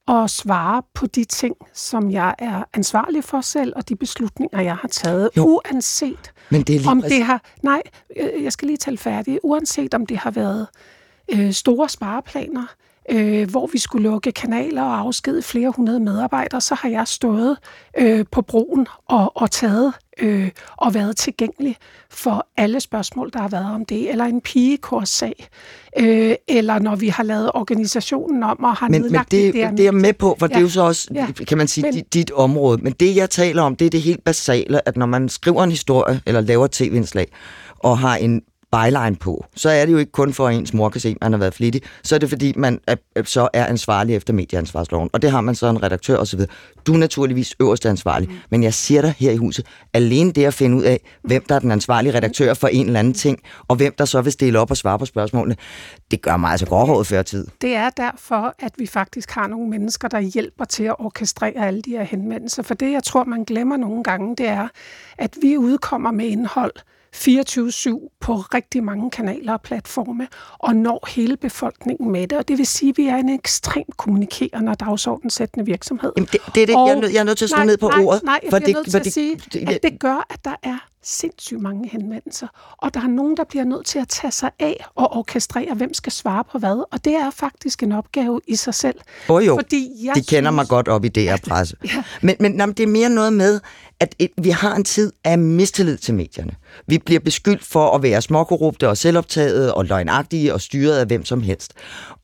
at svare på de ting, som jeg er ansvarlig for selv, og de beslutninger, jeg har taget, uanset men det er om det har... Nej, jeg skal lige tale færdigt. Uanset om det har været store spareplaner, hvor vi skulle lukke kanaler og afskede flere 100 medarbejdere, så har jeg stået på broen og taget og været tilgængelig for alle spørgsmål, der har været om det, eller en pigekurssag, eller når vi har lavet organisationen om og har nedlagt det. Men det er jeg med på, for det er jo så også, kan man sige, dit område. Men det, jeg taler om, det er det helt basale, at når man skriver en historie, eller laver tv-indslag, og har en byline på, så er det jo ikke kun for, at ens mor kan se, at man har været flittig, så er det fordi, man så er ansvarlig efter medieansvarsloven, og det har man så en redaktør osv. Du er naturligvis øverste ansvarlig, men jeg siger dig her i huset, alene det at finde ud af, hvem der er den ansvarlige redaktør for en eller anden ting, og hvem der så vil stille op og svare på spørgsmålene, det gør mig altså gråhåret før tid. Det er derfor, at vi faktisk har nogle mennesker, der hjælper til at orkestrere alle de her henvendelser, for det, jeg tror, man glemmer nogle gange, det er, at vi udkommer med indhold 24/7 på rigtig mange kanaler og platforme, og når hele befolkningen med det. Og det vil sige, at vi er en ekstremt kommunikerende og dagsordensættende virksomhed. Jamen det er det, jeg er nødt til at slå ned på ordet. Nej, jeg bliver nødt til at sige, at det gør, at der er sindssygt mange henvendelser, og der er nogen, der bliver nødt til at tage sig af og orkestrere, hvem skal svare på hvad, og det er faktisk en opgave i sig selv. Fordi de kender mig godt op i DR-presse. Ja. Men det er mere noget med, at vi har en tid af mistillid til medierne. Vi bliver beskyldt for at være småkorrupte og selvoptagede og løgnagtige og styret af hvem som helst.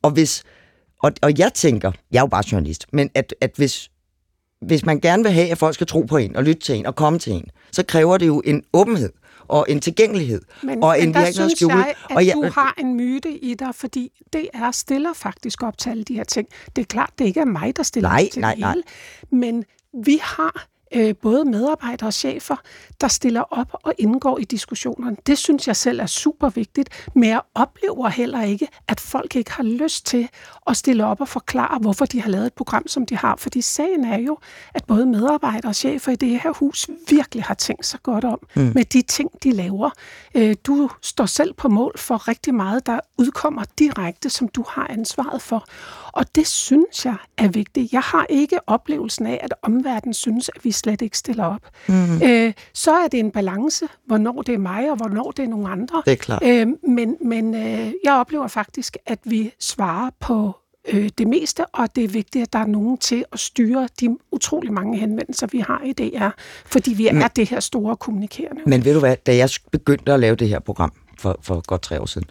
Og jeg tænker, jeg er jo bare journalist, men at hvis man gerne vil have, at folk skal tro på en og lytte til en og komme til en, så kræver det jo en åbenhed og en tilgængelighed. Men en der synes jeg, at du har en myte i dig, fordi DR stiller faktisk op til alle de her ting. Det er klart, det ikke er mig, der stiller op til det hele, men vi har både medarbejdere og chefer, der stiller op og indgår i diskussionerne. Det synes jeg selv er super vigtigt, men jeg oplever heller ikke, at folk ikke har lyst til at stille op og forklare, hvorfor de har lavet et program, som de har. Fordi sagen er jo, at både medarbejdere og chefer i det her hus virkelig har tænkt sig godt om med de ting, de laver. Du står selv på mål for rigtig meget, der udkommer direkte, som du har ansvaret for. Og det synes jeg er vigtigt. Jeg har ikke oplevelsen af, at omverdenen synes, at vi slet ikke stiller op. Så er det en balance, hvornår det er mig, og hvornår det er nogle andre. Det er klart. Men jeg oplever faktisk, at vi svarer på det meste, og det er vigtigt, at der er nogen til at styre de utrolig mange henvendelser, vi har i DR, fordi vi er det her store kommunikerende. Men ved du hvad, da jeg begyndte at lave det her program, for godt 3 år siden.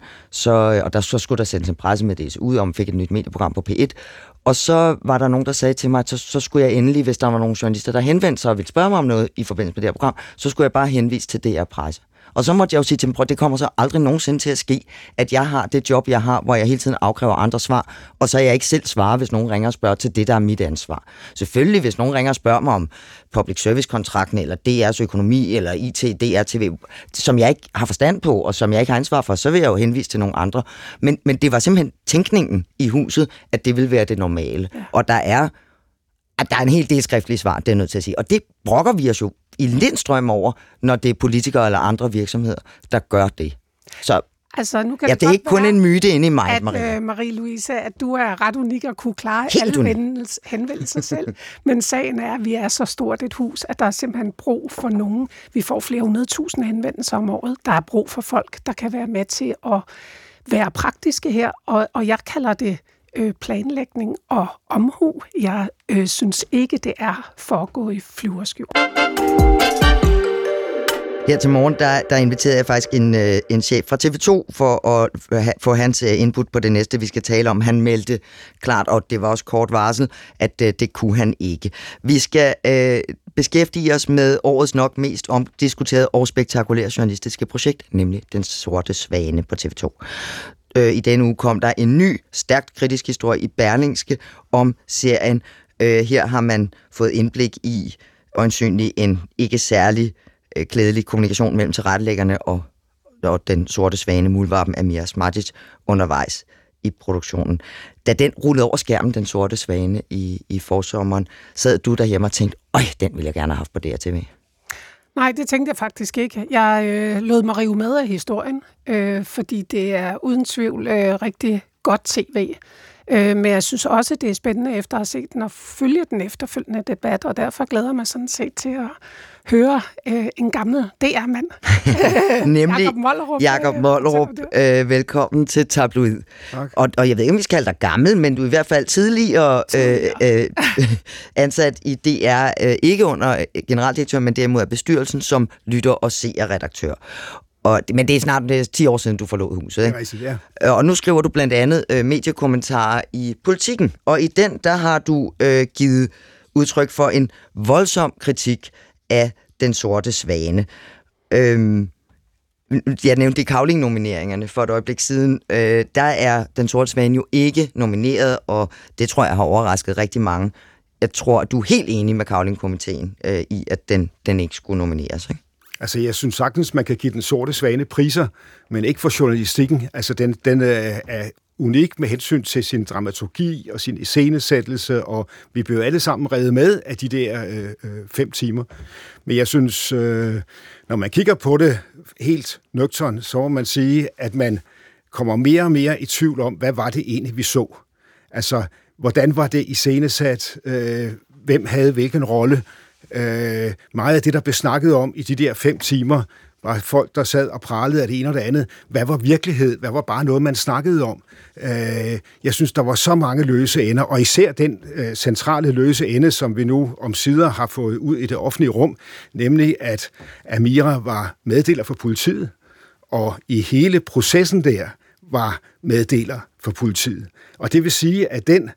Så skulle der sendes en pressemeddelelse ud, om fik et nyt medieprogram på P1. Og så var der nogen, der sagde til mig, at så skulle jeg endelig, hvis der var nogle journalister, der henvendte sig og ville spørge mig om noget i forbindelse med det her program, så skulle jeg bare henvise til DR Presse. Og så måtte jeg jo sige til dem, det kommer så aldrig nogensinde til at ske, at jeg har det job, jeg har, hvor jeg hele tiden afkræver andre svar, og så jeg ikke selv svarer, hvis nogen ringer og spørger til det, der er mit ansvar. Selvfølgelig, hvis nogen ringer og spørger mig om public service-kontrakten, eller DR's økonomi, eller IT, DR, TV, som jeg ikke har forstand på, og som jeg ikke har ansvar for, så vil jeg jo henvise til nogle andre. Men det var simpelthen tænkningen i huset, at det vil være det normale. Ja. Og der er en hel del skriftlige svar, det er nødt til at sige. Og det brokker vi os jo i lindstrøm over, når det er politikere eller andre virksomheder, der gør det. Så altså, nu kan det er ikke kun en myte inde i mig, Marie. Marie-Louise, at du er ret unik at kunne klare alle henvendelser selv. Men sagen er, at vi er så stort et hus, at der er simpelthen brug for nogen. Vi får flere 100.000 henvendelser om året. Der er brug for folk, der kan være med til at være praktiske her, og jeg kalder det planlægning og omhu. Jeg synes ikke, det er for at gå i flyverskjul. Her til morgen, der inviterede jeg faktisk en chef fra TV2 for at få hans input på det næste, vi skal tale om. Han meldte klart, og det var også kort varsel, at det kunne han ikke. Vi skal beskæftige os med årets nok mest omdiskuterede og spektakulære journalistiske projekt, nemlig Den Sorte Svane på TV2. I denne uge kom der en ny, stærkt kritisk historie i Berlingske om serien. Her har man fået indblik i øjensynlig en ikke særlig klædelig kommunikation mellem tilrettelæggerne og Den Sorte Svane, muldvarpen Amir Smadjic, undervejs i produktionen. Da den rullede over skærmen, Den Sorte Svane, i forsommeren, sad du derhjemme og tænkte, den ville jeg gerne have haft på DRTV. Nej, det tænkte jeg faktisk ikke. Jeg lod mig rive med af historien, fordi det er uden tvivl rigtig godt tv. Men jeg synes også, det er spændende efter at have set den og følge den efterfølgende debat, og derfor glæder jeg mig sådan set til at høre en gammel DR-mand. Nemlig Jakob Mollerup. Velkommen til Tabloid. Og jeg ved ikke, om vi skal kalde dig gammel, men du er i hvert fald tidligere ansat i DR, ikke under generaldirektør, men derimod af bestyrelsen som lytter- og seerredaktør. Men det er snart 10 år siden, du forlod huset. Ikke? Det er rigtigt, ja. Og nu skriver du blandt andet mediekommentarer i Politiken, og i den, der har du givet udtryk for en voldsom kritik af Den Sorte Svane. Jeg nævnte Cavling-nomineringerne for et øjeblik siden. Der er Den Sorte Svane jo ikke nomineret, og det tror jeg har overrasket rigtig mange. Jeg tror, du er helt enig med Cavling-komiteen i, at den ikke skulle nomineres, ikke? Altså, jeg synes sagtens, man kan give Den Sorte Svane priser, men ikke for journalistikken. Altså, den er unik med hensyn til sin dramaturgi og sin iscenesættelse, og vi blev alle sammen revet med af de der 5 timer. Men jeg synes, når man kigger på det helt nøgtern, så må man sige, at man kommer mere og mere i tvivl om, hvad var det egentlig, vi så? Altså, hvordan var det iscenesat? Hvem havde hvilken rolle? Meget af det, der blev snakket om i de der 5 timer, var folk, der sad og pralede af det ene og det andet. Hvad var virkelighed? Hvad var bare noget, man snakkede om? Jeg synes, der var så mange løse ender, og især den centrale løse ende, som vi nu omsider har fået ud i det offentlige rum, nemlig at Amira var meddeler for politiet, og i hele processen der var meddeler for politiet. Og det vil sige, at den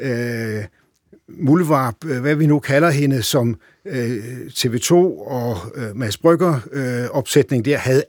Muldvarp, hvad vi nu kalder hende, som TV2 og Mads Brügger opsætning der, havde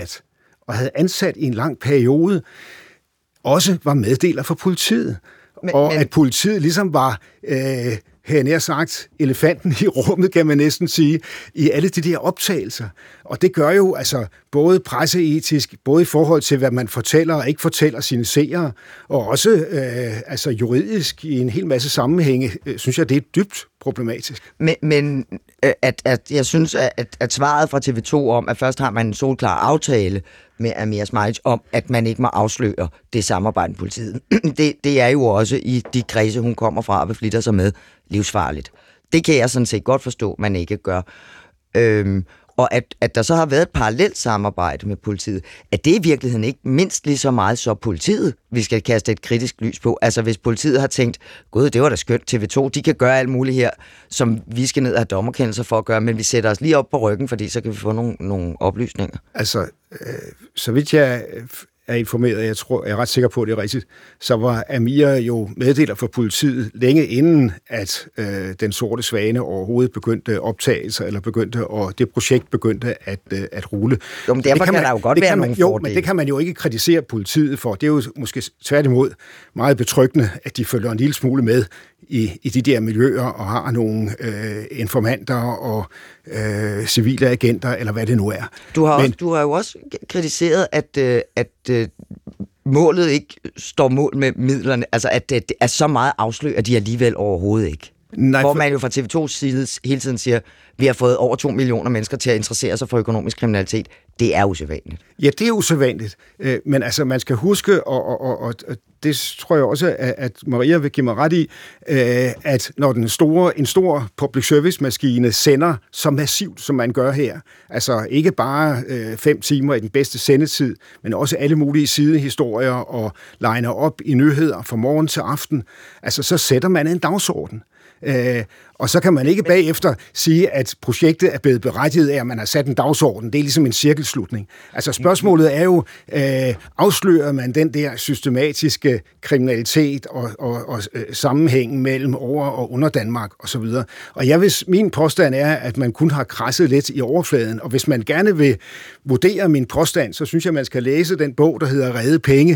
ansat i en lang periode, også var meddeler for politiet. Men at politiet ligesom var, havde nær sagt, elefanten i rummet, kan man næsten sige, i alle de der optagelser. Og det gør jo altså både presseetisk, både i forhold til, hvad man fortæller og ikke fortæller sine seere, og også altså juridisk i en hel masse sammenhænge, synes jeg, det er dybt problematisk. Men jeg synes, at svaret fra TV2 om, at først har man en solklar aftale med Amira Smajic om, at man ikke må afsløre det samarbejde med politiet. Det er jo også i de kredse, hun kommer fra og beflitter sig med, livsfarligt. Det kan jeg sådan set godt forstå, man ikke gør. Og at der så har været et parallelt samarbejde med politiet, at det i virkeligheden ikke mindst lige så meget så politiet, vi skal kaste et kritisk lys på. Altså hvis politiet har tænkt, gud, det var da skønt, TV2, de kan gøre alt muligt her, som vi skal ned og have dommerkendelser for at gøre, men vi sætter os lige op på ryggen, fordi så kan vi få nogle oplysninger. Altså, så vidt jeg er informeret, jeg er ret sikker på, at det er rigtigt, så var Amira jo meddeler for politiet længe inden, at Den Sorte Svane overhovedet begyndte optagelser, eller det projekt begyndte at rulle. Jo, men derfor kan der jo godt være nogle fordele. Men det kan man jo ikke kritisere politiet for. Det er jo måske tværtimod meget betryggende, at de følger en lille smule med i de der miljøer, og har nogle informanter og civile agenter, eller hvad det nu er. Du har jo også kritiseret, at målet ikke står mål med midlerne, altså at det er så meget afslører de alligevel overhovedet ikke. Nej, hvor man jo fra TV2's side hele tiden siger, vi har fået over 2 millioner mennesker til at interessere sig for økonomisk kriminalitet. Det er usædvanligt. Ja, det er usædvanligt. Men altså, man skal huske, og det tror jeg også, at Maria vil give mig ret i, at når en stor public service maskine sender så massivt, som man gør her, altså ikke bare 5 timer i den bedste sendetid, men også alle mulige sidehistorier og liner op i nyheder fra morgen til aften, altså så sætter man en dagsorden. Og så kan man ikke bagefter sige, at projektet er blevet berettiget af, at man har sat en dagsorden. Det er ligesom en cirkelslutning. Altså spørgsmålet er jo, afslører man den der systematiske kriminalitet og sammenhængen mellem over- og under Danmark osv. Og min påstand er, at man kun har kradset lidt i overfladen, og hvis man gerne vil vurdere min påstand, så synes jeg, man skal læse den bog, der hedder Redde Penge,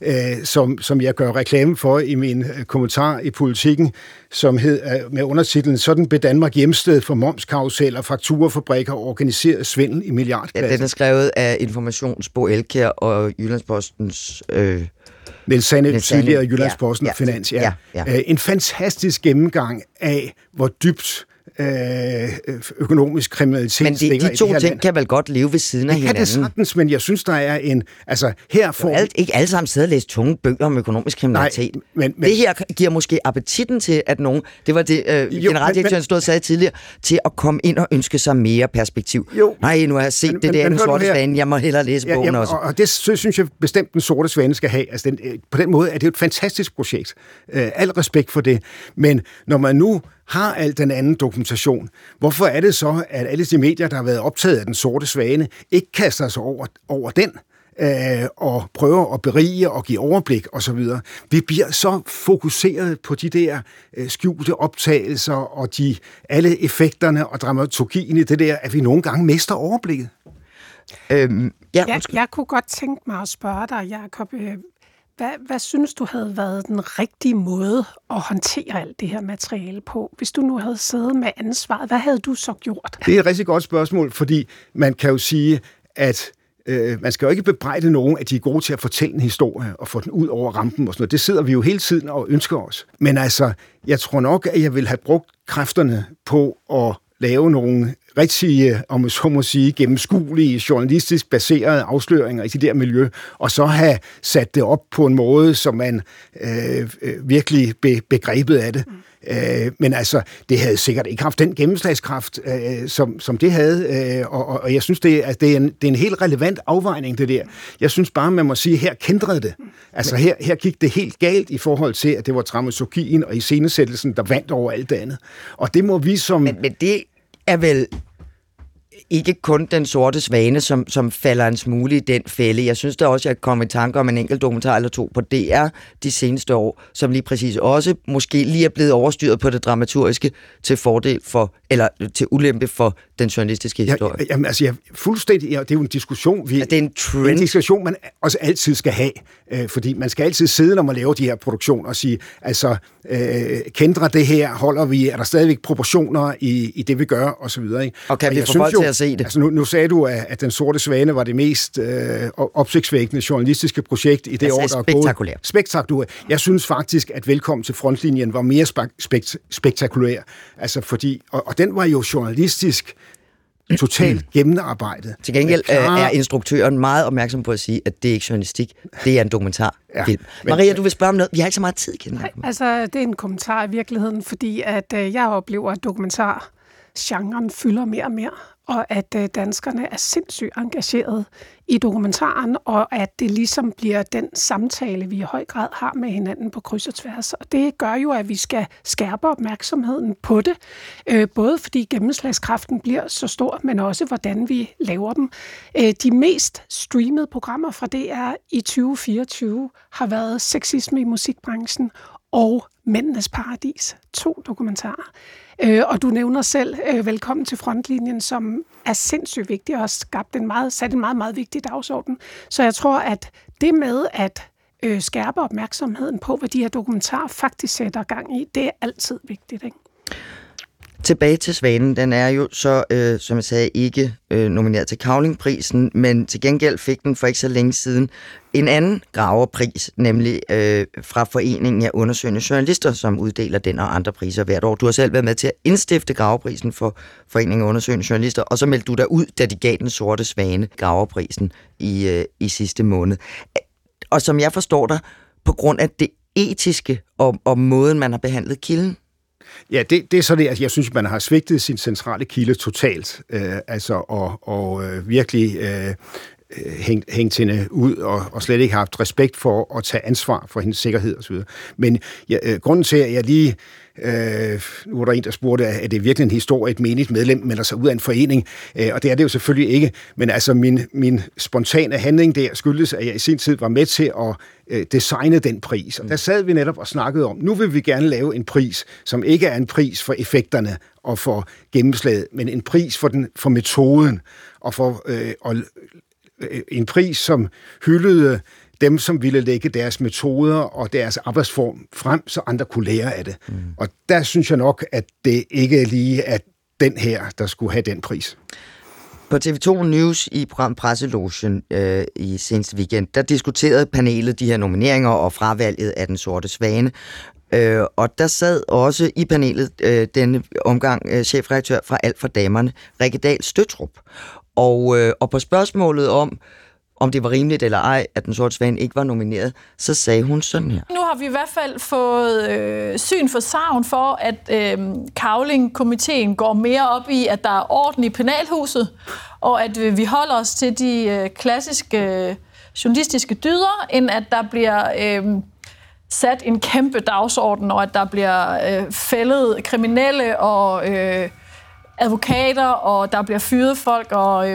som jeg gør reklame for i min kommentar i Politiken, som hedder med undertitlen "Sådan blev Danmark hjemsted for momskarruseller, fakturafabrikker og organiseret svindel i milliardklassen". Ja, den er skrevet af Informationsbo Elkjær og Jyllandspostens Niels Sande, tidligere Jyllandsposten og Finans. Ja. En fantastisk gennemgang af, hvor dybt økonomisk kriminalitet. Men de to ting kan vel godt leve ved siden af hinanden? Det kan det sagtens, men jeg synes, der er en... Altså, her får... Ikke alle sammen sidde og læse tunge bøger om økonomisk kriminalitet. Nej, men det her giver måske appetitten til, at nogen... Det var det, generaldirektøren stod og sagde tidligere, til at komme ind og ønske sig mere perspektiv. Jo. Nej, nu har jeg set det der, den sorte svane. Jeg må hellere læse bogen også. Og det synes jeg bestemt, den sorte svane skal have. Altså, på den måde er det et fantastisk projekt. Al respekt for det. Men når man nu har al den anden dokumentation, hvorfor er det så, at alle de medier, der har været optaget af den sorte svane, ikke kaster sig over den, og prøver at berige og give overblik osv. Vi bliver så fokuseret på de der skjulte optagelser og alle effekterne og dramaturgien i det der, at vi nogle gange mister overblikket. Jeg kunne godt tænke mig at spørge dig, Jacob, hvad synes du havde været den rigtige måde at håndtere alt det her materiale på? Hvis du nu havde siddet med ansvaret, hvad havde du så gjort? Det er et rigtig godt spørgsmål, fordi man kan jo sige, at man skal jo ikke bebrejde nogen, at de er gode til at fortælle en historie og få den ud over rampen og sådan noget. Det sidder vi jo hele tiden og ønsker os. Men altså, jeg tror nok, at jeg ville have brugt kræfterne på at lave nogle rigtige, om så må sige, gennemskuelige, journalistisk baserede afsløringer i de der miljø, og så have sat det op på en måde, så man virkelig begrebet af det. Men altså, det havde sikkert ikke haft den gennemslagskraft, som det havde, og jeg synes, det er en helt relevant afvejning, det der. Jeg synes bare, man må sige, her kændrede det. Altså, her gik det helt galt i forhold til, at det var dramaturgien og iscenesættelsen, der vandt over alt det andet. Og det må vi som... Men det er vel ikke kun den sorte svane, som falder en smule i den fælde. Jeg synes da også, jeg kom i tanke om en enkelt dokumentar eller to på DR de seneste år, som lige præcis også måske lige er blevet overstyret på det dramaturgiske til fordel for, eller til ulempe for den journalistiske historie. Jamen, altså, fuldstændig, det er jo en diskussion, det er en trend. En diskussion, man også altid skal have, fordi man skal altid sidde, når man laver de her produktioner, og sige, altså, kender det her, holder vi, er der stadigvæk proportioner i det, vi gør, og så videre, ikke? Og kan vi få folk til at se det? Altså, nu sagde du, at Den Sorte Svane var det mest opsigtsvækkende journalistiske projekt i det år, der er gået. Spektakulært. Jeg synes faktisk, at Velkommen til Frontlinjen var mere spektakulær. Altså, fordi, og den var jo journalistisk totalt gennemarbejdet. Til gengæld er instruktøren meget opmærksom på at sige, at det er ikke journalistik, det er en dokumentarfilm. Ja, Maria, du vil spørge om noget. Vi har ikke så meget tid, Kenneth. Nej, altså, det er en kommentar i virkeligheden, fordi at jeg oplever, at dokumentargenren fylder mere og mere, og at danskerne er sindssygt engageret i dokumentaren, og at det ligesom bliver den samtale, vi i høj grad har med hinanden på kryds og tværs. Og det gør jo, at vi skal skærpe opmærksomheden på det, både fordi gennemslagskraften bliver så stor, men også hvordan vi laver dem. De mest streamede programmer fra DR i 2024 har været Sexisme i musikbranchen og Mændenes Paradis. 2 dokumentarer. Og du nævner selv Velkommen til Frontlinjen, som er sindssygt vigtig og har sat en meget, meget vigtig dagsorden. Så jeg tror, at det med at skærpe opmærksomheden på, hvad de her dokumentarer faktisk sætter gang i, det er altid vigtigt, ikke? Tilbage til Svanen, den er jo så, som jeg sagde, ikke nomineret til Cavlingprisen, men til gengæld fik den for ikke så længe siden en anden graverpris, nemlig fra Foreningen af Undersøgende Journalister, som uddeler den og andre priser hvert år. Du har selv været med til at indstifte graverprisen for Foreningen af Undersøgende Journalister, og så meldte du dig ud, da de gav Den Sorte Svane graverprisen i sidste måned. Og som jeg forstår dig, på grund af det etiske og måden, man har behandlet kilden. Ja, det er så det, at jeg synes, man har svigtet sin centrale kilde totalt, og virkelig hængt hende ud, og slet ikke haft respekt for at tage ansvar for hendes sikkerhed osv. Men grunden til, at jeg lige... nu var der en, der spurgte, at det er virkelig en historie, et menigt medlem melder sig ud af en forening, og det er det jo selvfølgelig ikke, men altså min spontane handling der skyldes, at jeg i sin tid var med til at designe den pris, og der sad vi netop og snakkede om, nu vil vi gerne lave en pris, som ikke er en pris for effekterne og for gennemslaget, men en pris for metoden, og for en pris, som hyldede dem, som ville lægge deres metoder og deres arbejdsform frem, så andre kunne lære af det. Og der synes jeg nok, at det ikke lige er den her, der skulle have den pris. På TV2 News i program Presselogen i seneste weekend, der diskuterede panelet de her nomineringer og fravalget af Den Sorte Svane. Og der sad også i panelet denne omgang chefredaktør fra Alt for Damerne, Rikke Dahl Støttrup. Og på spørgsmålet om det var rimeligt eller ej, at Den Sorte Svane ikke var nomineret, så sagde hun sådan her. Nu har vi i hvert fald fået syn for savn for, at Cavling-komiteen går mere op i, at der er orden i penalhuset, og at vi holder os til de klassiske journalistiske dyder, end at der bliver sat en kæmpe dagsorden, og at der bliver fældet kriminelle og advokater, og der bliver fyret folk, og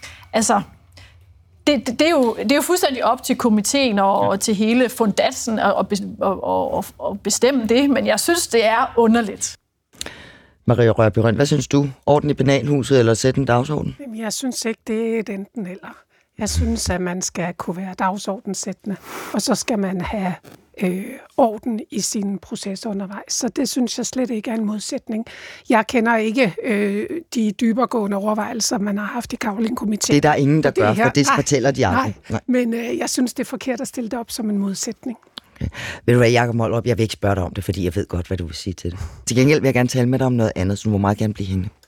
Det er jo fuldstændig op til komiteen og til hele fundatsen at bestemme det, men jeg synes, det er underligt. Maria Rørbye Rønn, hvad synes du? Orden i penalhuset eller sætte en dagsorden? Jeg synes ikke, det er et enten eller. Jeg synes, at man skal kunne være dagsordenssættende, og så skal man have orden i sin proces undervejs. Så det synes jeg slet ikke er en modsætning. Jeg kender ikke de dybergående overvejelser, man har haft i Cavling-komiteen. Det er der ingen, der gør, for det fortæller de andre. Nej. Men jeg synes, det er forkert at stille det op som en modsætning. Okay. Ved du hvad, Jakob Mollerup, jeg vil ikke spørge dig om det, fordi jeg ved godt, hvad du vil sige til det. Til gengæld vil jeg gerne tale med dig om noget andet, så du må meget gerne blive hængende.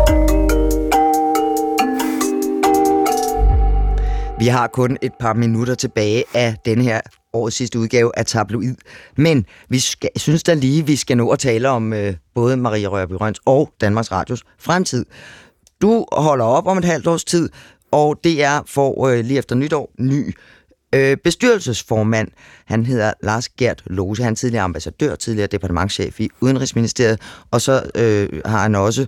Vi har kun et par minutter tilbage af denne her årets sidste udgave af Tabloid. Men vi synes da lige, vi skal nå at tale om både Maria Rørbye Rønns og Danmarks Radios fremtid. Du holder op om et halvt års tid, og DR får lige efter nytår ny bestyrelsesformand. Han hedder Lars Gert Lose. Han er tidligere ambassadør, tidligere departementschef i Udenrigsministeriet, og så har han også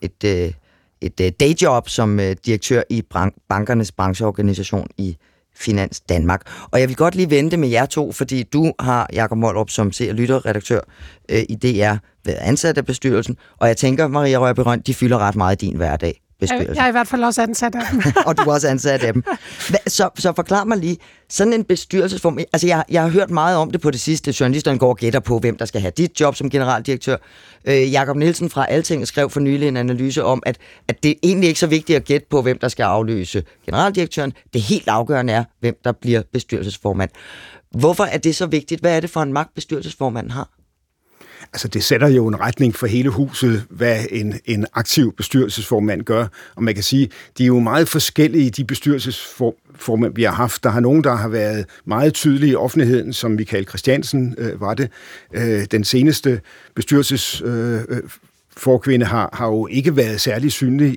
et dayjob som direktør i bankernes brancheorganisation i Finans Danmark. Og jeg vil godt lige vente med jer to, fordi du har, Jakob Mollerup, som ser lytterredaktør i DR, været ansat af bestyrelsen, og jeg tænker, Maria Rørbye Rønn, de fylder ret meget i din hverdag. Jeg er i hvert fald også ansat af dem. Og du er også ansat af dem. Så forklar mig lige, sådan en bestyrelsesform, altså jeg har hørt meget om det på det sidste, journalisterne går og gætter på, hvem der skal have dit job som generaldirektør. Jakob Nielsen fra Altinget skrev for nylig en analyse om, at det egentlig ikke er så vigtigt at gætte på, hvem der skal afløse generaldirektøren. Det helt afgørende er, hvem der bliver bestyrelsesformand. Hvorfor er det så vigtigt? Hvad er det for en magt, bestyrelsesformanden har? Altså, det sætter jo en retning for hele huset, hvad en aktiv bestyrelsesformand gør. Og man kan sige, de er jo meget forskellige, de bestyrelsesformænd, vi har haft. Der har nogen, der har været meget tydelige i offentligheden, som Michael Christiansen var det. Den seneste bestyrelsesforkvinde har jo ikke været særlig synlig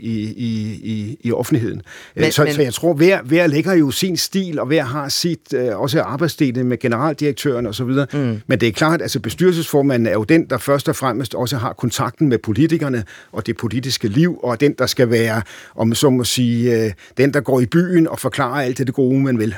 i offentligheden. Så jeg tror, hver lægger jo sin stil, og hver har sit også arbejdsdeling med generaldirektøren osv. Men det er klart, at altså, bestyrelsesformanden er jo den, der først og fremmest også har kontakten med politikerne og det politiske liv, og den, der skal være, om så må sige, den, der går i byen og forklarer alt det gode, man vil.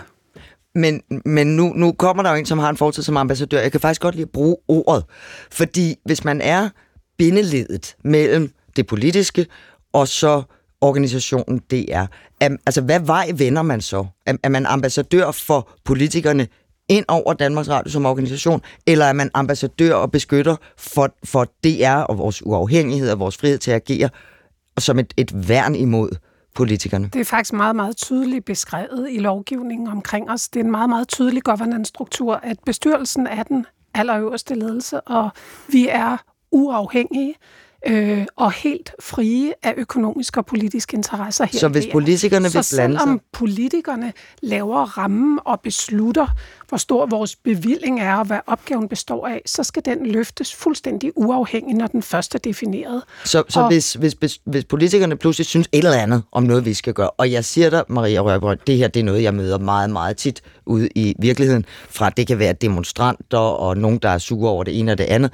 Men nu kommer der jo en, som har en fortid som ambassadør. Jeg kan faktisk godt lide at bruge ordet, fordi hvis man er bindeledet mellem det politiske og så organisationen DR. Altså, hvad vej vender man så? Er man ambassadør for politikerne ind over Danmarks Radio som organisation, eller er man ambassadør og beskytter for DR og vores uafhængighed og vores frihed til at agere som et værn imod politikerne? Det er faktisk meget, meget tydeligt beskrevet i lovgivningen omkring os. Det er en meget, meget tydelig governance-struktur, at bestyrelsen er den allerøverste ledelse, og vi er uafhængige og helt frie af økonomiske og politiske interesser her. Så hvis politikerne vil blande sig? Selvom politikerne laver rammen og beslutter, hvor stor vores bevilling er og hvad opgaven består af, så skal den løftes fuldstændig uafhængig, når den først er defineret. Så hvis politikerne pludselig synes et eller andet om noget, vi skal gøre, og jeg siger dig, Maria Rørbye Rønn, det her det er noget, jeg møder meget, meget tit ude i virkeligheden, fra det kan være demonstranter og nogen, der er sure over det ene og det andet,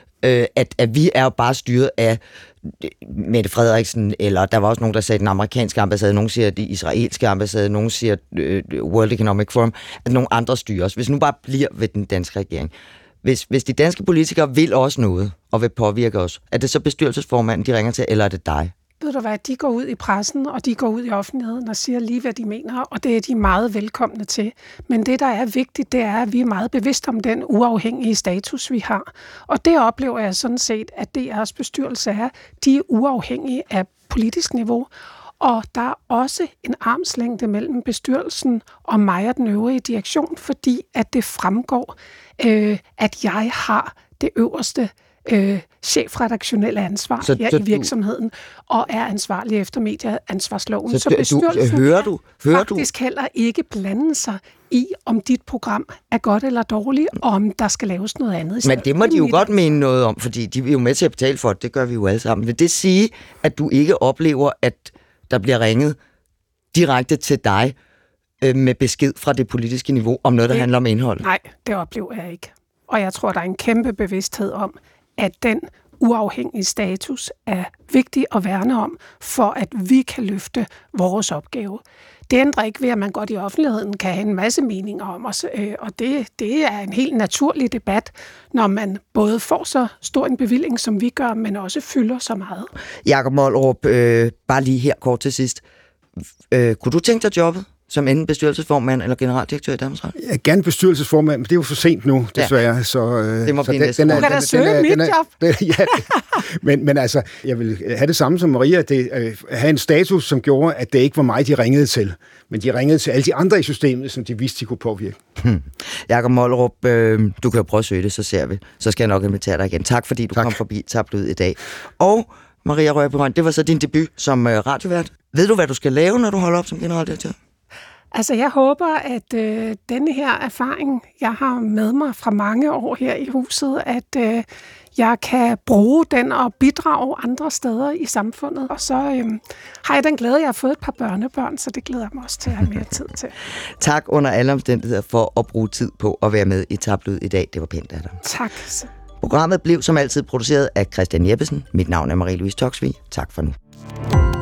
at vi er jo bare styret af Mette Frederiksen, eller der var også nogen, der sagde den amerikanske ambassade, nogen siger den israelske ambassade, nogen siger World Economic Forum, at nogle andre styrer os. Hvis nu bare bliver ved den danske regering. Hvis de danske politikere vil også noget, og vil påvirke os, er det så bestyrelsesformanden, de ringer til, eller er det dig? Ved du hvad, de går ud i pressen, og de går ud i offentligheden og siger lige, hvad de mener, og det er de meget velkomne til. Men det, der er vigtigt, det er, at vi er meget bevidste om den uafhængige status, vi har. Og det oplever jeg sådan set, at DR's bestyrelse er, de er uafhængige af politisk niveau, og der er også en armslængde mellem bestyrelsen og mig og den øvrige direktion, fordi at det fremgår, at jeg har det øverste chefredaktionelle ansvar i virksomheden, og er ansvarlig efter medieansvarsloven. Så bestyrelsen hører du faktisk heller ikke blande sig i, om dit program er godt eller dårligt, og om der skal laves noget andet. Men det må de jo godt mene noget om, fordi de er jo med til at betale for det. Det gør vi jo alle sammen. Vil det sige, at du ikke oplever, at der bliver ringet direkte til dig med besked fra det politiske niveau om noget, der handler om indhold? Nej, det oplever jeg ikke. Og jeg tror, der er en kæmpe bevidsthed om, at den uafhængige status er vigtig at værne om, for at vi kan løfte vores opgave. Det ændrer ikke ved, at man godt i offentligheden kan have en masse meninger om os, og det er en helt naturlig debat, når man både får så stor en bevilling, som vi gør, men også fylder så meget. Jakob Mollerup, bare lige her kort til sidst. Kunne du tænke dig jobbet som enten bestyrelsesformand eller generaldirektør i Danmarks Radio? Jeg er gerne bestyrelsesformand, men det er jo for sent nu, desværre. Ja. Så, det må blive næste. Du kan da søge mit job. Ja, men altså, jeg vil have det samme som Maria, have en status, som gjorde, at det ikke var mig, de ringede til. Men de ringede til alle de andre i systemet, som de vidste, de kunne påvirke. Jakob Mollerup, du kan jo prøve at søge det, så ser vi. Så skal jeg nok invitere dig igen. Tak fordi du kom forbi Tabloid i dag. Og Maria Rørbye-Rønn, det var så din debut som radiovært. Ved du, hvad du skal lave, når du holder op som generaldirektør? Altså, jeg håber, at denne her erfaring, jeg har med mig fra mange år her i huset, at jeg kan bruge den og bidrage andre steder i samfundet. Og så har jeg den glæde, at jeg har fået et par børnebørn, så det glæder jeg mig også til at have mere tid til. Tak under alle omstændigheder for at bruge tid på at være med i Tabloid i dag. Det var pænt af dig. Tak. Programmet blev som altid produceret af Christian Jeppesen. Mit navn er Marie-Louise Toksvig. Tak for nu.